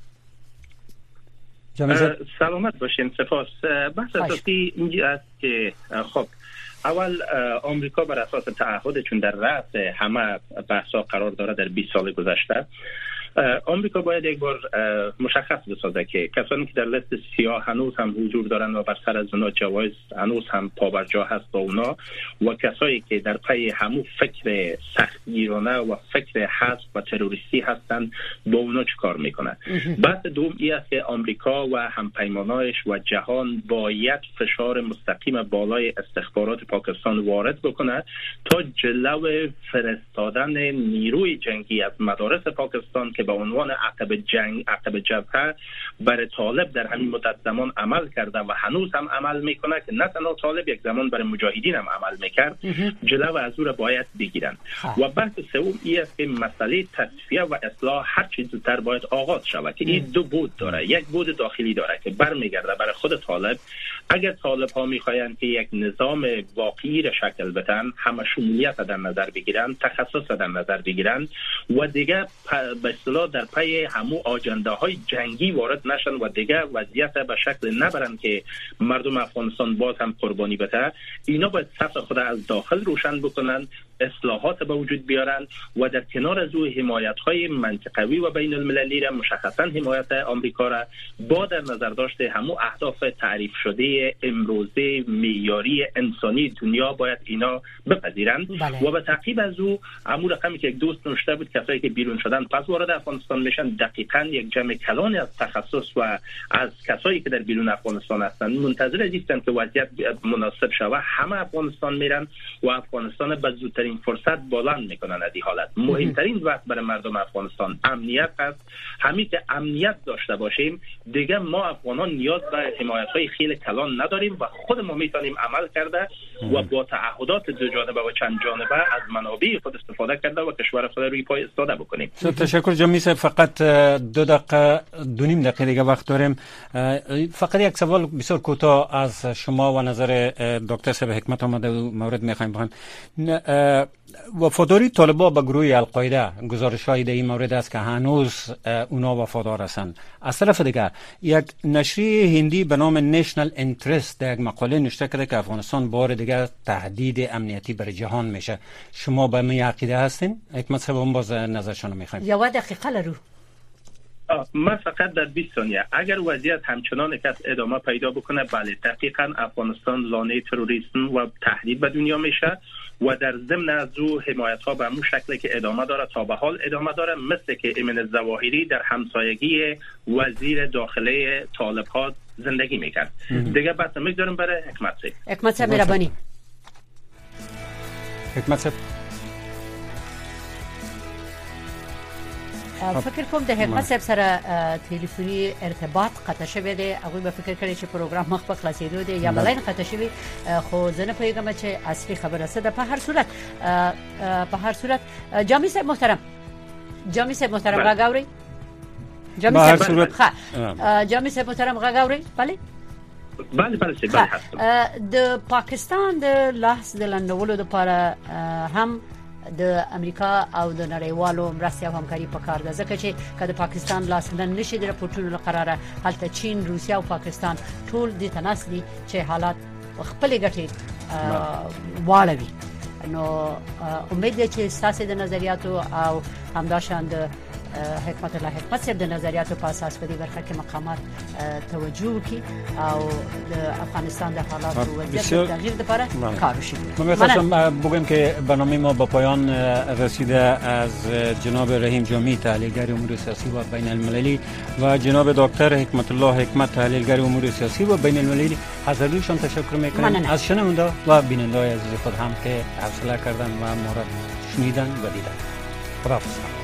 سلامت باشین. سپاس. بحث اساسی اینجا است که خب اول آمریکا بر اساس تعهد چون در رأس همه بحث‌ها قرار داره در 20 سال گذشته، آمریکا باید یک بار مشخص بسازه که کسانی که در لیست سیاه هنوز هم حضور دارند و بر سر از اونا جوایز هنوز هم پابرجا هست با اونا، و کسایی که در پی همون فکر سختگیرانه و فکر حذف و تروریستی هستند با اونا چه کار میکنه. بحث دوم این است که آمریکا و همپیمانایش و جهان باید فشار مستقیم بالای استخبارات پاکستان وارد بکنه تا جلو فرستادن نیروی جنگی از مدارس پاکستان که به عنوان عقب جبهه برای طالب در همین مدت زمان عمل کرده و هنوز هم عمل میکنه، که نه تنها طالب یک زمان برای مجاهدین هم عمل میکرد، جلو از او را باید بگیرن. و بحث سوم این است که مسئله تصفیه و اصلاح هر چیز زودتر باید آغاز شود، که این دو بود داره. یک بود داخلی داره که برمیگرده برای خود طالب. اگر طالب ها میخواین که یک نظام واقعی را شکل بدن، همه شمولیت در نظر بگیرن، تخصص در نظر بگیرن و دیگه به اصطلاح در پی همو آجنده های جنگی وارد نشن و دیگه وضعیت به شکل نبرن که مردم افغانستان باز هم قربانی بده، اینا باید صف خود از داخل روشن بکنن، اصلاحات به وجود بیارن و در کنار از او حمایت های منطقوی و بین المللی را، مشخصا حمایت آمریکا را با در نظر داشته همو اهداف تعریف شده امروزه معیاری انسانی دنیا باید اینا بپذیرن. و به تعقیب از او همون رقمی که یک دوست نوشته بود، کسایی که بیرون شدن پس وارد افغانستان میشن، دقیقاً یک جمع کلانی از تخصص و از کسایی که در بیرون افغانستان هستن منتظر نیستن که وضعیت مناسب شود، همه افغانستان میرن و افغانستان به زودترین فرصت بلند میکنن. از این حالت مهمترین وقت برای مردم افغانستان امنیت هست. همین که امنیت داشته باشیم دیگه ما افغانان نیاز به حمایت های خیلی کلان نداریم و خود ما میتونیم عمل کرده و با تعهدات دو جانبه و چند جانبه از منابع خود استفاده کرده و کشور خود روی پای ایستاده بکنیم. تشکر جامی صاحب. فقط 2 دقیقه دیگه وقت داریم. فقط یک سوال بسیار کوتاه از شما و نظر دکتر صاحب حکمت آمده مورد میخوایم بخوایم. وفاداری طالبان به گروه القاعده، گزارش‌های در این مورد است که هنوز اونا وفادار هستند. از طرف دیگر یک نشریه هندی به نام نیشنل اینترست در یک مقاله نوشته کرده که افغانستان بار دیگر تهدید امنیتی برای جهان میشه. شما به این عقیده هستین؟ حکمت صاحب هم باز نظرشون میخوایم. یا دقیقه لرو. من فقط در 20 ثانیه اگر وضعیت همچنان کس ادامه پیدا بکنه، بله دقیقاً افغانستان لانه تروریسم و تهدید به دنیا میشه و در ضمن از او حمایت ها به همون شکلی که ادامه داره تا به حال ادامه داره، مثل که ایمن الظواهری در همسایگی وزیر داخله طالب ها زندگی میکرد. دیگه بس میگذارم برای حکمت صاحب مهربانی. حکمت صاحب فکر کوم د حکمت صاحب سره ټلیفوني ارتباط قطع شوی دی هغه به فکر کړی چې پروګرام مخ په خلاصېدو دی یا بلین قطع شوی خو زه نه پوهیږم چې اصلي خبره څه ده په هر صورت جامی صاحب محترم غاوري جامی صاحب محترم غاوري بله د پاکستان د لاس د لندولو لپاره هم د امریکا او د نړیوالو مرستې او همکاري په کار ده ځکه چې کله پاکستان لاس لند نشي د راپورټونو قراره هلته چین روسیا او پاکستان ټول د تناسلي چې حالات خپل ګټي واړوي نو امید ده چې ساسي د نظریاتو او همداشان د حکمت الله حکمت صاحب د نظریاتو په اساس په دې برخه کې مقامات توجه وکړي او د افغانستان د حالات او وضعیت تغییر لپاره کار وشي. من می‌خواستم بگم که برنامه ما به پایان رسیده. از جناب رحیم جامی تحلیلگر امور سیاسی و بین المللی و جناب دکتر حکمت الله حکمت تحلیلگر امور سیاسی و بین المللی حضوریشان تشکر می‌کنم. از شنونده و بیننده عزیز خود هم که حوصله کردن و ما را شنیدن و دیدن. خداحافظ.